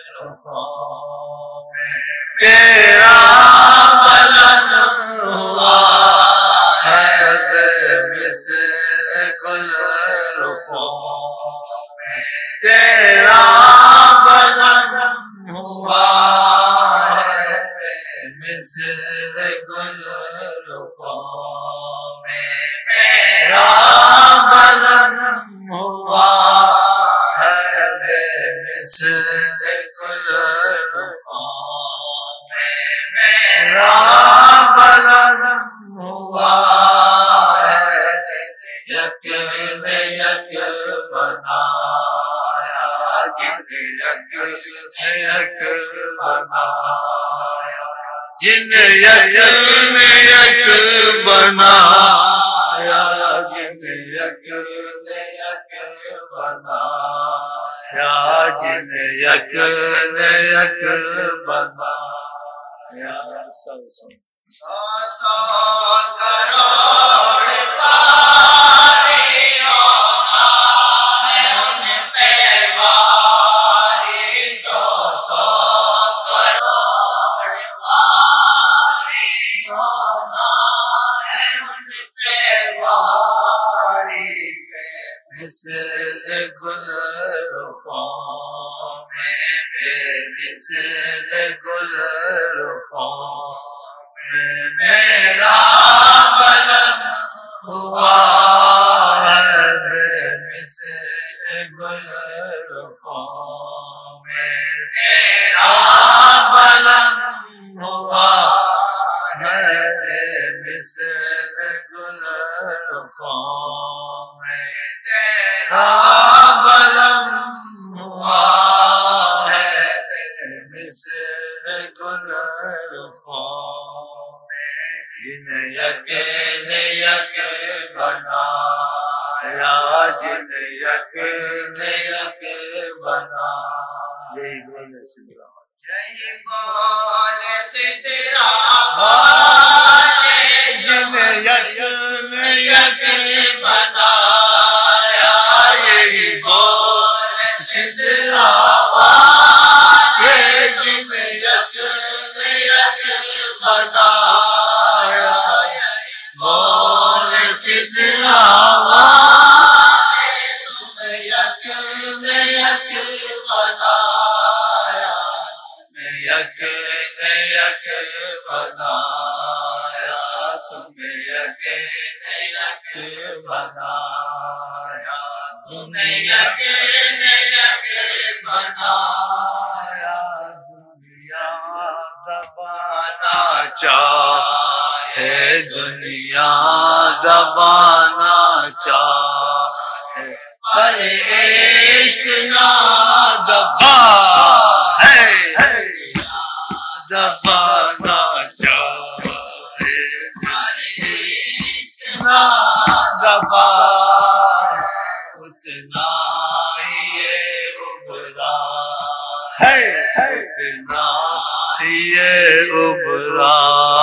خون تیرا بلم ہوا ہے بے مثل گل خون تیرا بلم ہوا گل میرا بلند ہوا ہے یک نے یک بنایا جن یک نے یک بنایا جن یک نے یک بنایا جن یک نے یک بنایا جن یک نے یک بنایا سو کروڑ تاریوں میں ان پہ واری سو کروڑ تاریوں میں ان پہ واری مثل گل رخوں میں مثل گل رخوں میرا بلند ہوا ہے بے مثل گل رخوں میرا بلند ہوا ہے بے مثل گل رخوں تیرا بلند ہوا ہے مثل گل رخوں جن یک نے یک بنایا جن یک نے یک بنایا یہی بولے سدرا یہی بولے سدرا والے جن یک نے یک بنایا یہی بولے سدرا والے جن یک نے یک بنایا بول سدرا والے تم یک نے یک بنایا یک نے یک بنایا تم یک نے یک بنایا تم یک نے یک بنایا دنیا دبانا چاہے دنیا دبانا چاہے پر عشق نہ دبا ہے دبانا چاہے پر عشق نہ دبا اتنا ہی یہ ابھرا ہے اتنا یہ ابھرا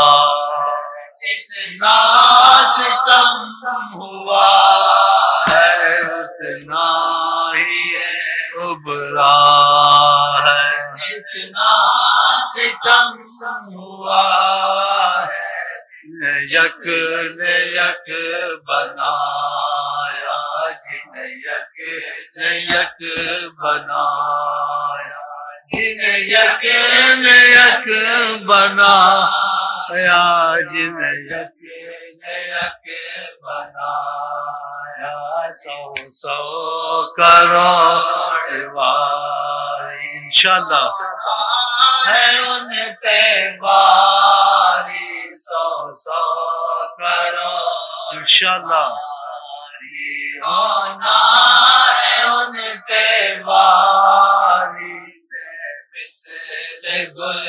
جتنا ستم ہوا ہے اتنا ہی ابھرا ہے جتنا ستم ہوا ہے یک نے یک بنایا جن یک نے یک بنایا جن یک نے یک بنایا جن یک نے یک بنایا سو کروڑ واری انشاءاللہ ہے ان پہ واری سو کروڑ انشاءاللہ ہونا ہے ان پہ واری مثل گل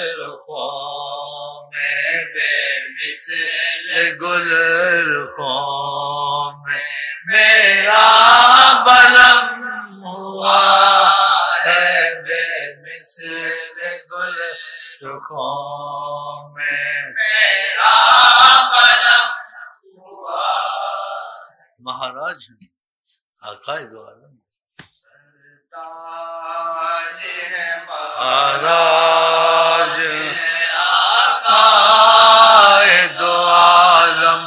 رخوں میں بے مثل گل رخوں میں میرا بلند ہوا ہے بے مثل گل رخوں میں میرا بلند ہوا مہاراج ہیں آقا دو عالم سرتاج ہے مہاراج آقا دو عالم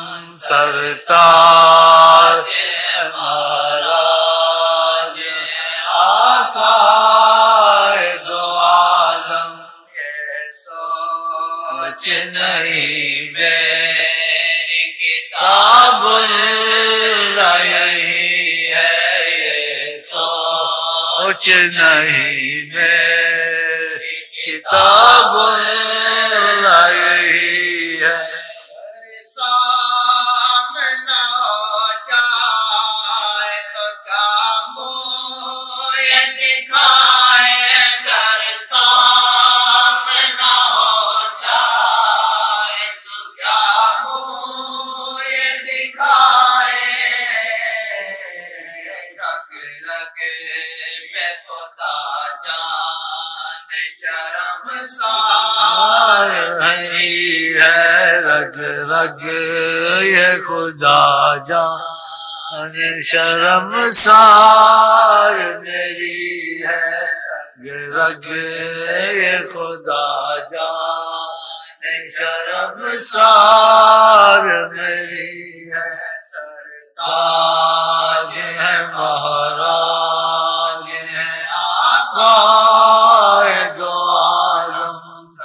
سرتاج ہے مہاراج آقا دو عالم یہ سوچ نہیں میری کتاب یہی ہے یہ سوچ نہیں بولنا یہی ہے سامنا جائے تو کیا منہ دکھائے گر سامنا جائے تو کیا منہ دکھائے رگ رگ میں خدا جان شرمسار ہری ہے رگ رگ یہ خدا جان شرمسار میری ہے رگ یہ خدا جان شرمسار میری ہے سرتاج ہے مہاراج ہے آقا دو عالم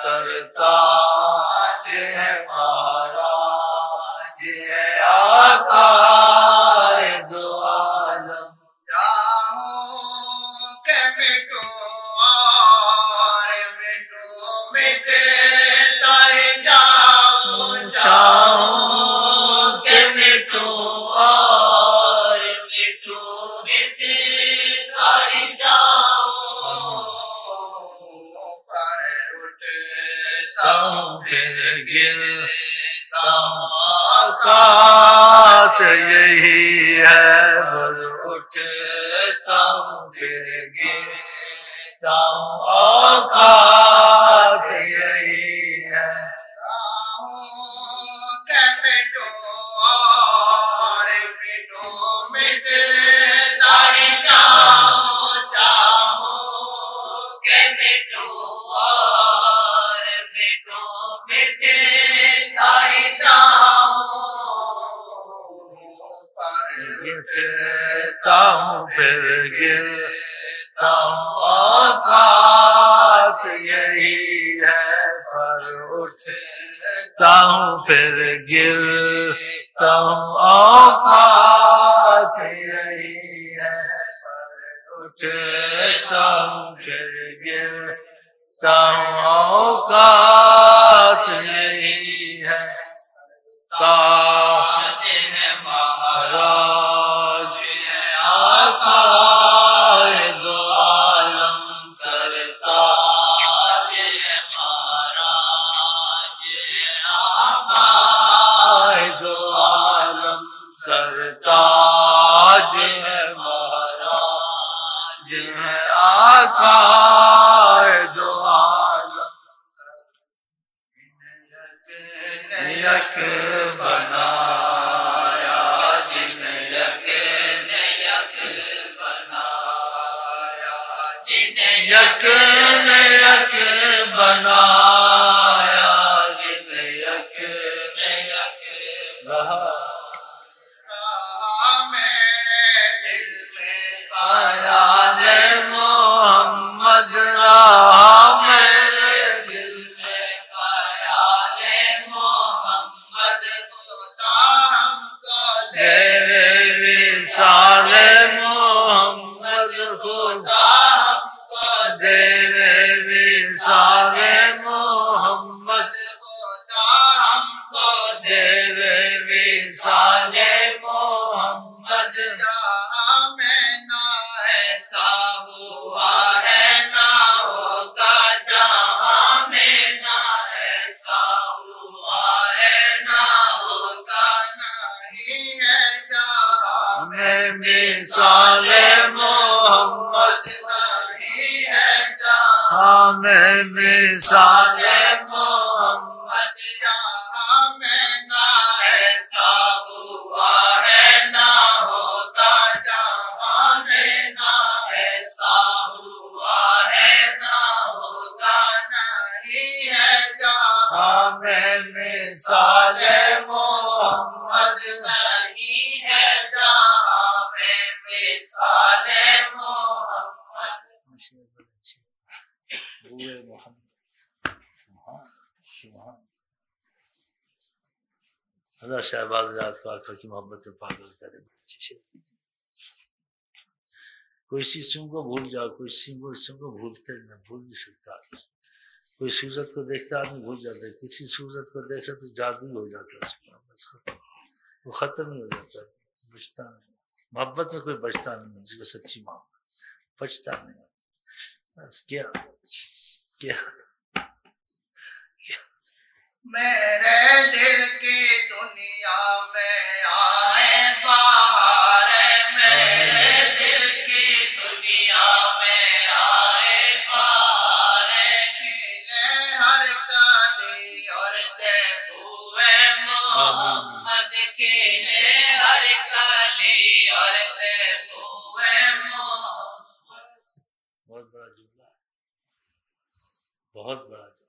سرتاج ہے مہاراج ہے آقا دو عالم چاہوں کہ مٹوں اور مٹوں مٹتا ہی جاؤں چاہوں کہ مٹوں اور مٹوں مٹتا ہی جاؤں پر اٹھتا ہوں پھر گرتا ہوں اوقات یہی ہے بر اٹھتا ہوں پھر گرتا ہوں اوقات یہی ہے چاہوں کہ مٹوں اور مٹوں مٹتا ہی جاؤں چاہوں کہ مٹوں اور مٹوں مٹتا ہی جاؤں پر گرتا ہوں پھر گرتا ہوں اوقات یہی ہے پر اٹھتا ہوں پھر گرتا ہوں اوقات یہی ہے اٹھتا ہوں پھر گرتا ہوں اوقات یہی ہے تاج ہے مہاراج ہے آقا دو عالم سرتاج ہے مہاراج ہے آقا دو عالم سرتاج ہے مہاراج ہے آقا دو عالم یک بنایا جن یک بنایا جن یک بنایا جن یک میرے دل میں خیال محمد رہا میرے دل میں خیال محمد خدا ہم کو دے تیرے وصال محمد خدا ہم کو دے تیرے وصال محمد خدا ہم کو دے تیرے وصال محمد ہمیں نہ ایسا ہوا ہے نہ ہوگا جہاں میں نہ ایسا ہوا ہے نہ ہوگا نہیں ہے جہاں میں مثال محمد نہیں ہے جہاں میں مثال محمد جہاں میں نہ ایسا ہوا ہے نہ ہوگا جہاں میں نہ ایسا ہوا ہے نہ ہوگا نہیں ہے جہاں میں مثال محمد نہیں ہے جہاں میں مثال محمد اللہ شہباز راز پاک کی محبت سے پاگل کرے کوئی چیز تم کو بھول جاؤ کوئی چیز کو بھولتے نہیں بھول نہیں سکتا کوئی صورت کو دیکھتا آدمی بھول جاتا ہے، کسی صورت کو دیکھتا تو جادو ہو جاتا ہے اس پر، بس ختم، وہ ختم ہی ہو جاتا ہے، بچتا نہیں۔ محبت میں کوئی بچتا نہیں، جس کو سچی محبت بچتا نہیں، بس کیا میرے دل کی دنیا میں آئے بہار، میرے دل کی دنیا میں آئے بہار، کھلے ہر کلی اور دے ہوئے محمد، کھلے ہر کلی اور دے ہوئے محمد۔ بہت بڑا جملہ ہے، بہت بڑا جملہ۔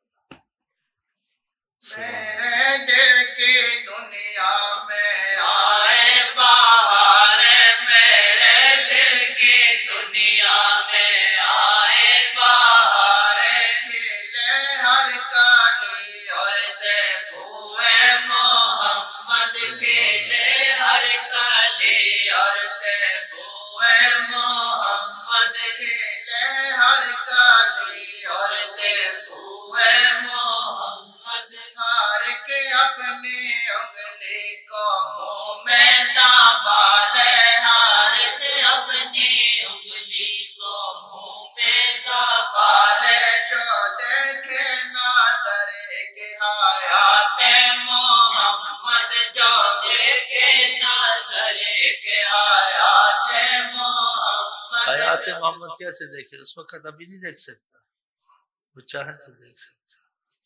میرے دل کی دنیا میں آئے بہار، میرے دل کی دنیا میں آئے بہار، کھلے ہر کلی اور دے ہوئے محمد، کھلے ہر کلی اور دے ہوئے محمد، کھلے ہر کلی اور دے ہوئے محمد، ہار کے اپنی انگلی کو منہ میں دبا لے، ہار کے اپنی انگلی کو منہ میں دبا لے، جو دیکھے نظر کے حیات محمد، جو دیکھے نظر کے حیات محمد۔ حیات محمد کیسے دیکھے؟ اس وقت ابھی نہیں دیکھ سکتا، وہ چاہے تو دیکھ سکتا،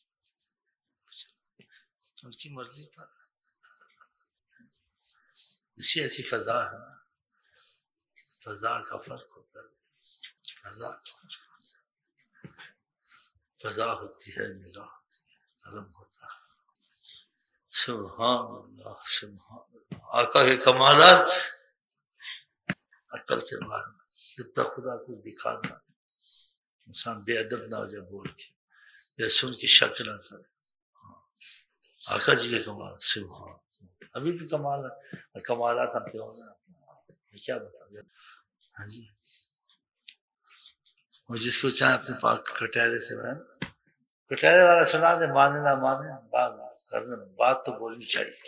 ان کی مرضی پر۔ اسی ایسی فضا ہے، فضا کا فرق ہوتا ہے، فضا کا فرق ہوتا ہے، فضا ہوتی ہے، نگاہ ہوتی ہے، علم ہوتا ہے۔ سبحان اللہ، سبحان اللہ، آقا کے کمالات عقل سے باہر، جب تک خدا کو دکھانا انسان بے ادب نہ ہو جائے بول کے یا سن کے شک نہ کرے۔ آقا جی کے کمال سبحان، ابھی بھی کمال ہے، کمالات ہم پہ ہونا ہے، کیا بتاؤں گا۔ ہاں جی، وہ جس کو چاہے اپنے پاک کٹہرے سے بہن، کٹہرے والا سنا دے، مانے نہ مانے، بات کرنے بات تو بولنی چاہیے۔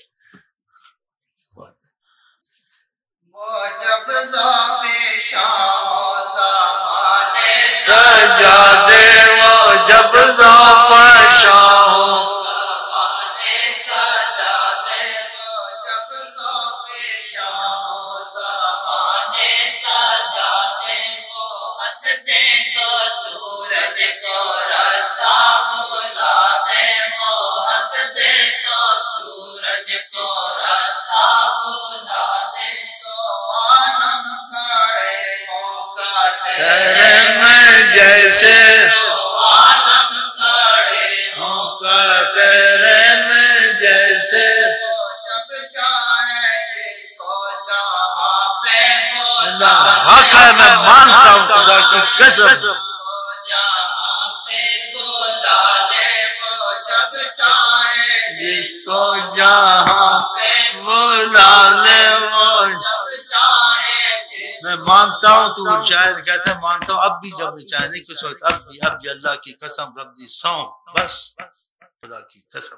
وہ جب ذوفِ شاہ زمانے سجادے، وہ جب ذوفِ شاہ زمانے سجادے، وہ جب ذوفِ شاہ زمانے سجادے، وہ ہنستے تو سورج کو رستہ بلا دے، وہ ہنستے تو سورج کو رستہ بلا دے، تو عالم کھڑے ہوں کٹہرے میں جیسے، تو عالم کھڑے ہوں کٹہرے میں جیسے، وہ جب چاہے جس کو جہاں پہ بلا حق ہے، میں مانتا ہوں خدا کی قسم، جہاں پہ بلا دے، وہ جب چاہے جس کو جہاں پہ بلا لے وہ۔ جب چاہے جس میں مانتا ہوں تو شاعر کہتا ہے مانتا ہوں، اب بھی جب بھی چاہے نہیں کس وقت، اب بھی اللہ کی قسم، رب دی سو، بس خدا کی قسم۔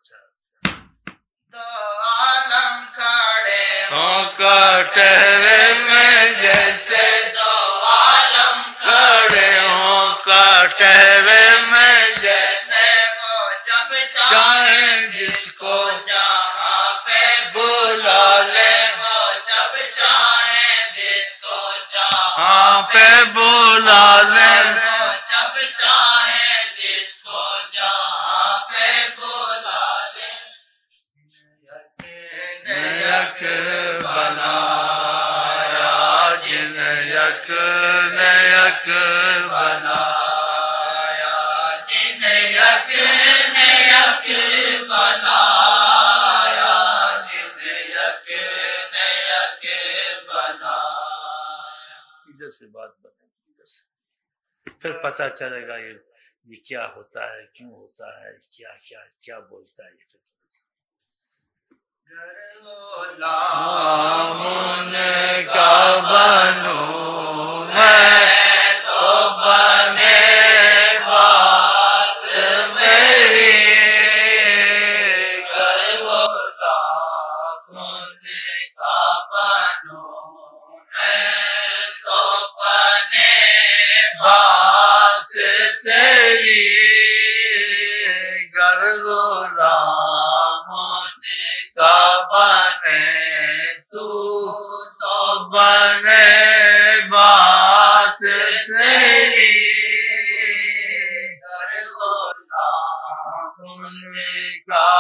تو عالم کھڑے ہوں کٹہرے میں جیسے، تو عالم کھڑے ہوں کٹہرے میں جیسے، جیسے، وہ جب چاہے چاہے جس کو جہاں پہ بلا لے، وہ جب چاہے جس کو جہاں ہاں پہ بلا لے، وہ جب چاہے جس کو جہاں پہ بلا لے، یک بنایا جن یک نے یک بنایا، جن یک نے یک بنایا، جن یک نے یک بنایا۔ ادھر سے بات بنے گی، ادھر سے پھر پتہ چلے گا یہ کیا ہوتا ہے، کیوں ہوتا ہے، کیا کیا کیا بولتا ہے یہ۔ غلام کا بنوں میں تو بنے بات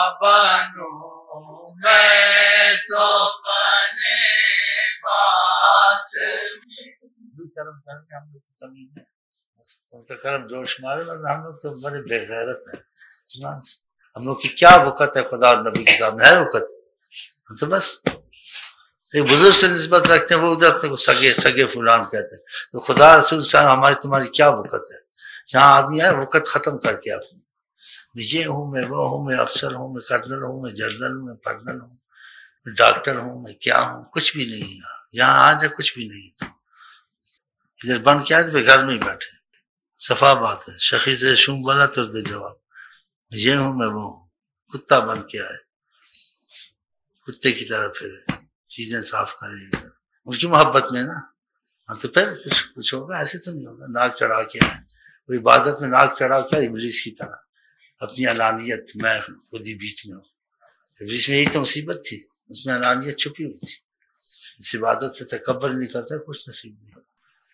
بنوں میں تو بنے بات کرم کرنے ہم لوگ تو کمی ہے، ان کا کرم جوش مارے، ورنہ ہم لوگ تو بڑے بے غیرت ہیں. ہم لوگ کی کیا وقت ہے خدا اور نبی کے سامنے؟ ہے وقت؟ تو بس ایک بزرگ سے نسبت رکھتے ہیں، وہ ادھر اپنے کو سگے سگے فلان کہتے ہیں. تو خدا رسول صاحب ہماری تمہاری کیا وقت ہے؟ یہاں آدمی ہے وقت ختم کر کے اپنی، یہ ہوں میں، وہ ہوں میں، افسر ہوں میں، کرنل ہوں میں، جنرل ہوں میں، پرنل ہوں میں، ڈاکٹر ہوں میں، کیا ہوں، کچھ بھی نہیں ہے یہاں آ جائے، کچھ بھی نہیں. ادھر بن کے آئے تو گھر میں ہی بیٹھے، صفا بات ہے. شخی سے شوم بنا تو دے جواب، یہ ہوں میں، وہ ہوں. کتا بن کے آئے، کتے کی طرح پھر چیزیں صاف کریں ان کی محبت میں نا. ہاں تو پھر کچھ ہوگا، ایسے تو نہیں ہوگا ناک چڑھا کے آئے. وہ عبادت میں ناک چڑھا کے ابلیس کی طرح اپنی انانیت، میں خود ہی بیچ میں ہوں. ابلیس میں یہی تو مصیبت تھی، اس میں انانیت چھپی ہوئی تھی. اس عبادت سے تکبر نہیں کرتا، کچھ نصیب نہیں ہوتا.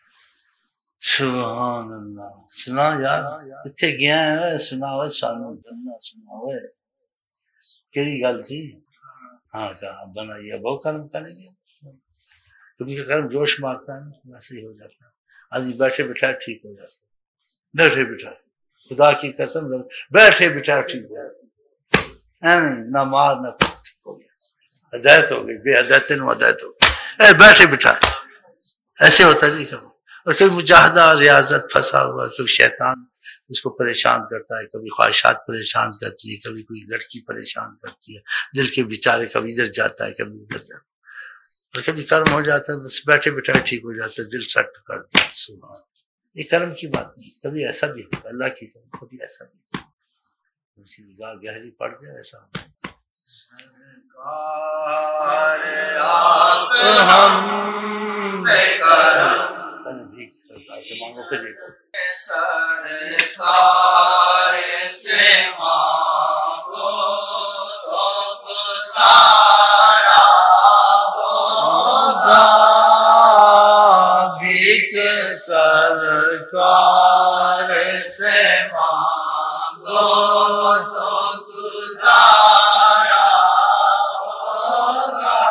سبحان اللہ. سنا یار کتنے گیا ہے، سنا ہوئے سانو بننا، سنا ہوئے کیڑی گل تھی. ہاں کہا بنائیے، بہت کرم کریں گے. کبھی کا کرم جوش مارتا ہے تو ویسے ہی ہو جاتا ہے. آدمی بیٹھے بٹھائے ٹھیک ہو جاتا ہے، بیٹھے بٹھائے خدا کی قسم، بیٹھے بٹھائے ٹھیک ہو جاتا ہے. نہ مار نہ کچھ، ٹھیک ہو گیا. ہدایت ہو گئی، بے ہدایت نو ہدایت ہو گئی. بیٹھے بٹھائے ایسے ہوتا نہیں کبھی. اور کبھی مجاہدہ ریاضت پھنسا ہوا، کبھی شیطان اس کو پریشان کرتا ہے، کبھی خواہشات پریشان کرتی ہے، کبھی کوئی لڑکی پریشان کرتی ہے، دل کے بیچارے کبھی ادھر جاتا ہے کبھی ادھر جاتا ہے. اور کبھی کرم ہو جاتا ہے بس بیٹھے بیٹھے ٹھیک ہو جاتا ہے، دل سٹ کر دیا. سبحان، یہ کرم کی بات نہیں. کبھی ایسا بھی ہوتا ہے، اللہ کی کرم، کبھی ایسا بھی ہوتا ہے. اس کی نگاہ گہری پڑ جائے ایسا ہوتا ہے. سرکار آپ ہم پہ کرم، سرکار سے مانگو تو گزارا ہوگا، بھیک سرکار سے مانگو تو گزارا ہوگا.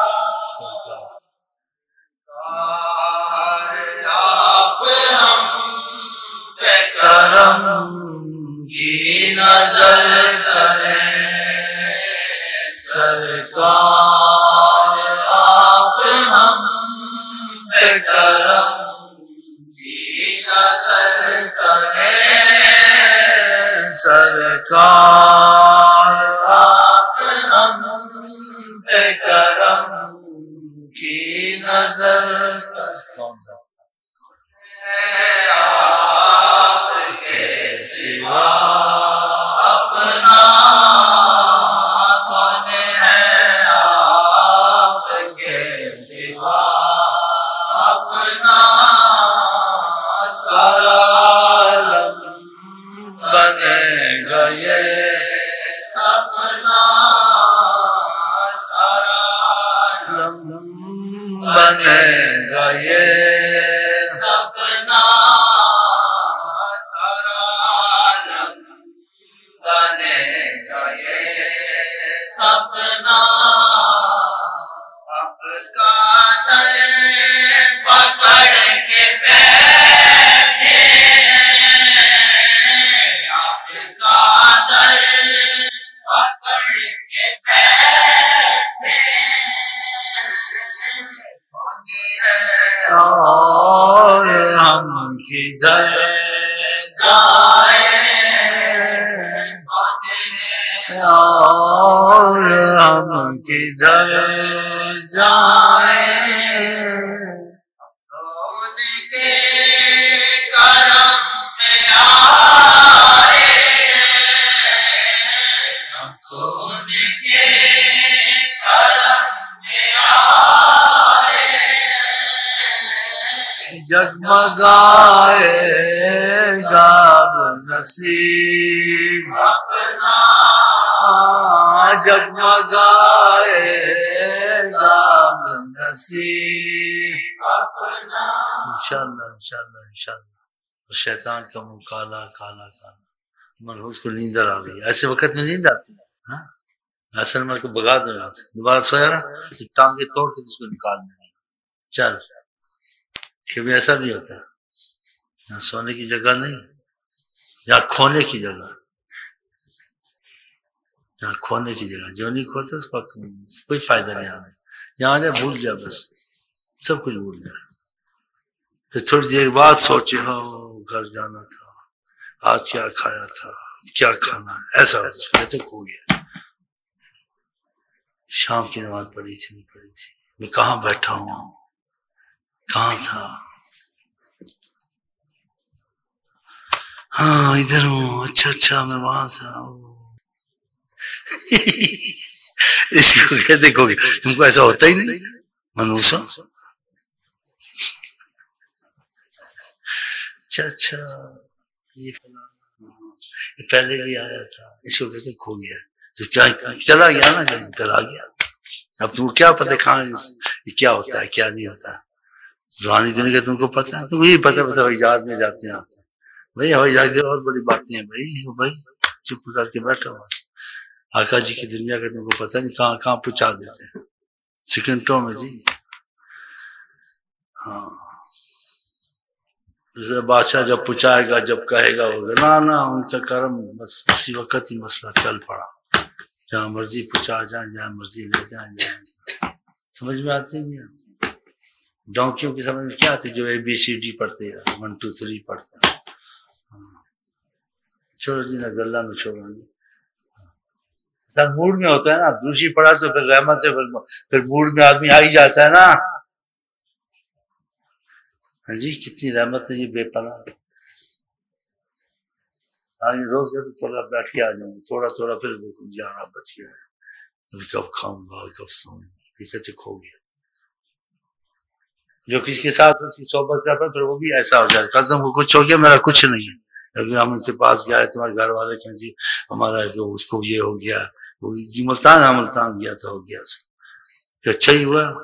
آپ ہم پہ کرم کی نظر کریں، سرکار آپ ہم پہ کرم کی نظر کریں، سرکار آپ ہم پہ کرم کی نظر آپ کے سوا اپنا کون ہے، آپ کے سوا اپنا سارا عالم بنے گا یہ سپنا، سارا عالم بنے گا یہ سپنا، سارا عالم بنے گا یہ سپنا. اب کا در پکڑ کے بیٹھے، اب کا در پکڑ کے بیٹھے، اور ہم کدھر جائیں، اور ہم کدھر جائیں، ان کے کرم میں آئے، ان کے کرم میں آئے، جگمگائے گا نصیب اپنا، جگمگائے گا نصیب اپنا. انشاءاللہ انشاءاللہ انشاءاللہ. شیطان کا منہ کالا کالا کالا، منحوس کو نیند آ گئی. ایسے وقت میں نیند آتی ہے. ہاں اصل میں کو بگا دوں دوبارہ سویا نا ٹانگیں توڑ کے اس کو نکال دیں چل. کبھی ایسا بھی ہوتا ہے یہاں سونے کی جگہ نہیں یا کھونے کی جگہ. یہاں کھونے کی جگہ جو نہیں کھوتا اس پر کوئی فائدہ نہیں آنا. یہاں جائے بھول جائے بس سب کچھ بھول جائے. پھر تھوڑی دیر بعد سوچے گھر جانا تھا آج کیا کھایا تھا کیا کھانا ہے ایسا کہتے کھو گیا. شام کی نماز پڑھی تھی نہیں پڑھی تھی میں کہاں بیٹھا ہوں کہاں تھا. ہاں ادھر ہوں اچھا میں وہاں سے آؤں. اس کو کہتے کھو گیا. تم کو ایسا ہوتا ہی نہیں منوسا. اچھا یہ پہلے بھی آیا تھا اس کو کہتے کھو گیا. چلا گیا نا کہیں ادھر آ گیا. اب تم کو کیا پتہ کہاں یہ کیا ہوتا ہے کیا نہیں ہوتا. روحانی دنیا کا تم کو پتہ ہے. تم کو یہ پتہ ہوائی جہاز میں جاتے ہیں آتے ہیں بھائی. ہوائی جہاز اور بڑی باتیں ہیں بھائی چپ کر کے بیٹھا بس. آقا جی کی دنیا کا تم کو پتہ نہیں کہاں کہاں پہنچا دیتے ہیں سیکنڈوں میں جی. ہاں جیسے بادشاہ جب پہنچائے گا جب کہے گا ہوگا نہ ان کا کرم بس اسی وقت ہی مسئلہ چل پڑا. جہاں مرضی پہنچا جائیں جہاں مرضی لے جائیں. سمجھ میں آتی نہیں آتی. ڈونکیوں کی سمجھ میں کیا آتی جو ABCD پڑھتے 1 2 3 پڑھتے. چھوڑو جی نہ گلہ میں چھوڑو جی. موڈ میں ہوتا ہے نا دوسری پڑھا تو پھر رحمت سے پھر موڈ میں آدمی آ ہی جاتا ہے نا. ہاں جی کتنی رحمت ہے یہ بے پناہ. روز تھوڑا بیٹھ کے آ جاؤں تھوڑا پھر دیکھو 11 بج گیا ہے ابھی کب کھاؤں گا کب سوؤں گا. یہ کہتے کھو گیا. جو کسی کے ساتھ اس کی صحبت کرتا پھر وہ بھی ایسا ہو جائے قسم کو کچھ ہو گیا میرا کچھ نہیں ہے. ابھی ہم ان سے پاس گیا ہے تمہارے گھر والے کہیں جی ہمارا اس کو یہ ہو گیا ملتان گیا تھا ہو گیا اس کو. اچھا ہی ہوا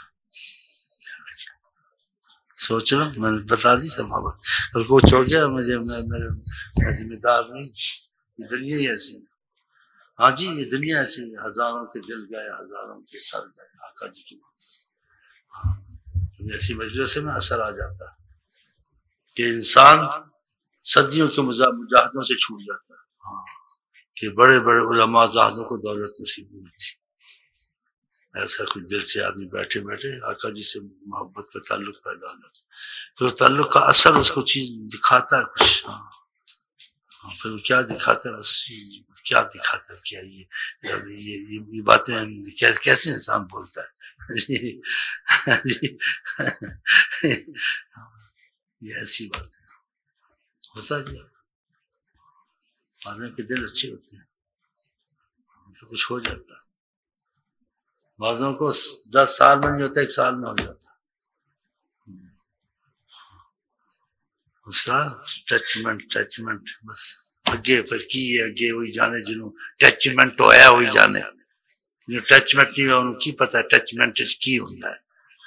سوچ لو میں نے بتا دی سب بابا کل کو چھوڑ گیا مجھے میرے ذمہ دار نہیں. یہ دنیا ہی ایسی ہے. ہاں جی یہ دنیا ایسی ہے. ہزاروں کے دل گئے ہزاروں کے سر گئے آقا جی کی ایسی مجلسوں میں اثر آ جاتا ہے کہ انسان صدیوں کے مجاہدوں سے چھوٹ جاتا ہے. ہاں کہ بڑے بڑے علماء زاہدوں کو دولت نصیب ہوئی تھی. ایسا کچھ دل سے آدمی بیٹھے آقا جی سے محبت کا تعلق پیدا ہوتا ہے. پھر تعلق کا اثر اس کو چیز دکھاتا ہے کچھ. پھر کیا دکھاتا ہے بس کیا دکھاتا ہے کیا یہ باتیں کیسے انسان بولتا ہے. یہ ایسی بات ہے ہوتا کیا آدمی کے دل اچھے ہوتے ہیں تو کچھ ہو جاتا ہے. بعضوں کو 10 سال میں نہیں ہوتا 1 سال میں ہو جاتا. اس کا ٹچمنٹ بس اگے پھر کی ہے اگے وہی جانے جنہوں ٹچمنٹ ہویا وہی جانے. جو ٹچمنٹ نہیں ہوا انہوں کی پتہ ٹچمنٹ کی ہوتا ہے.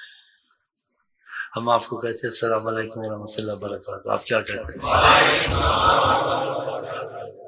ہم آپ کو کہتے ہیں السلام علیکم ورحمۃ اللہ وبرکاتہ. آپ کیا کہتے ہیں؟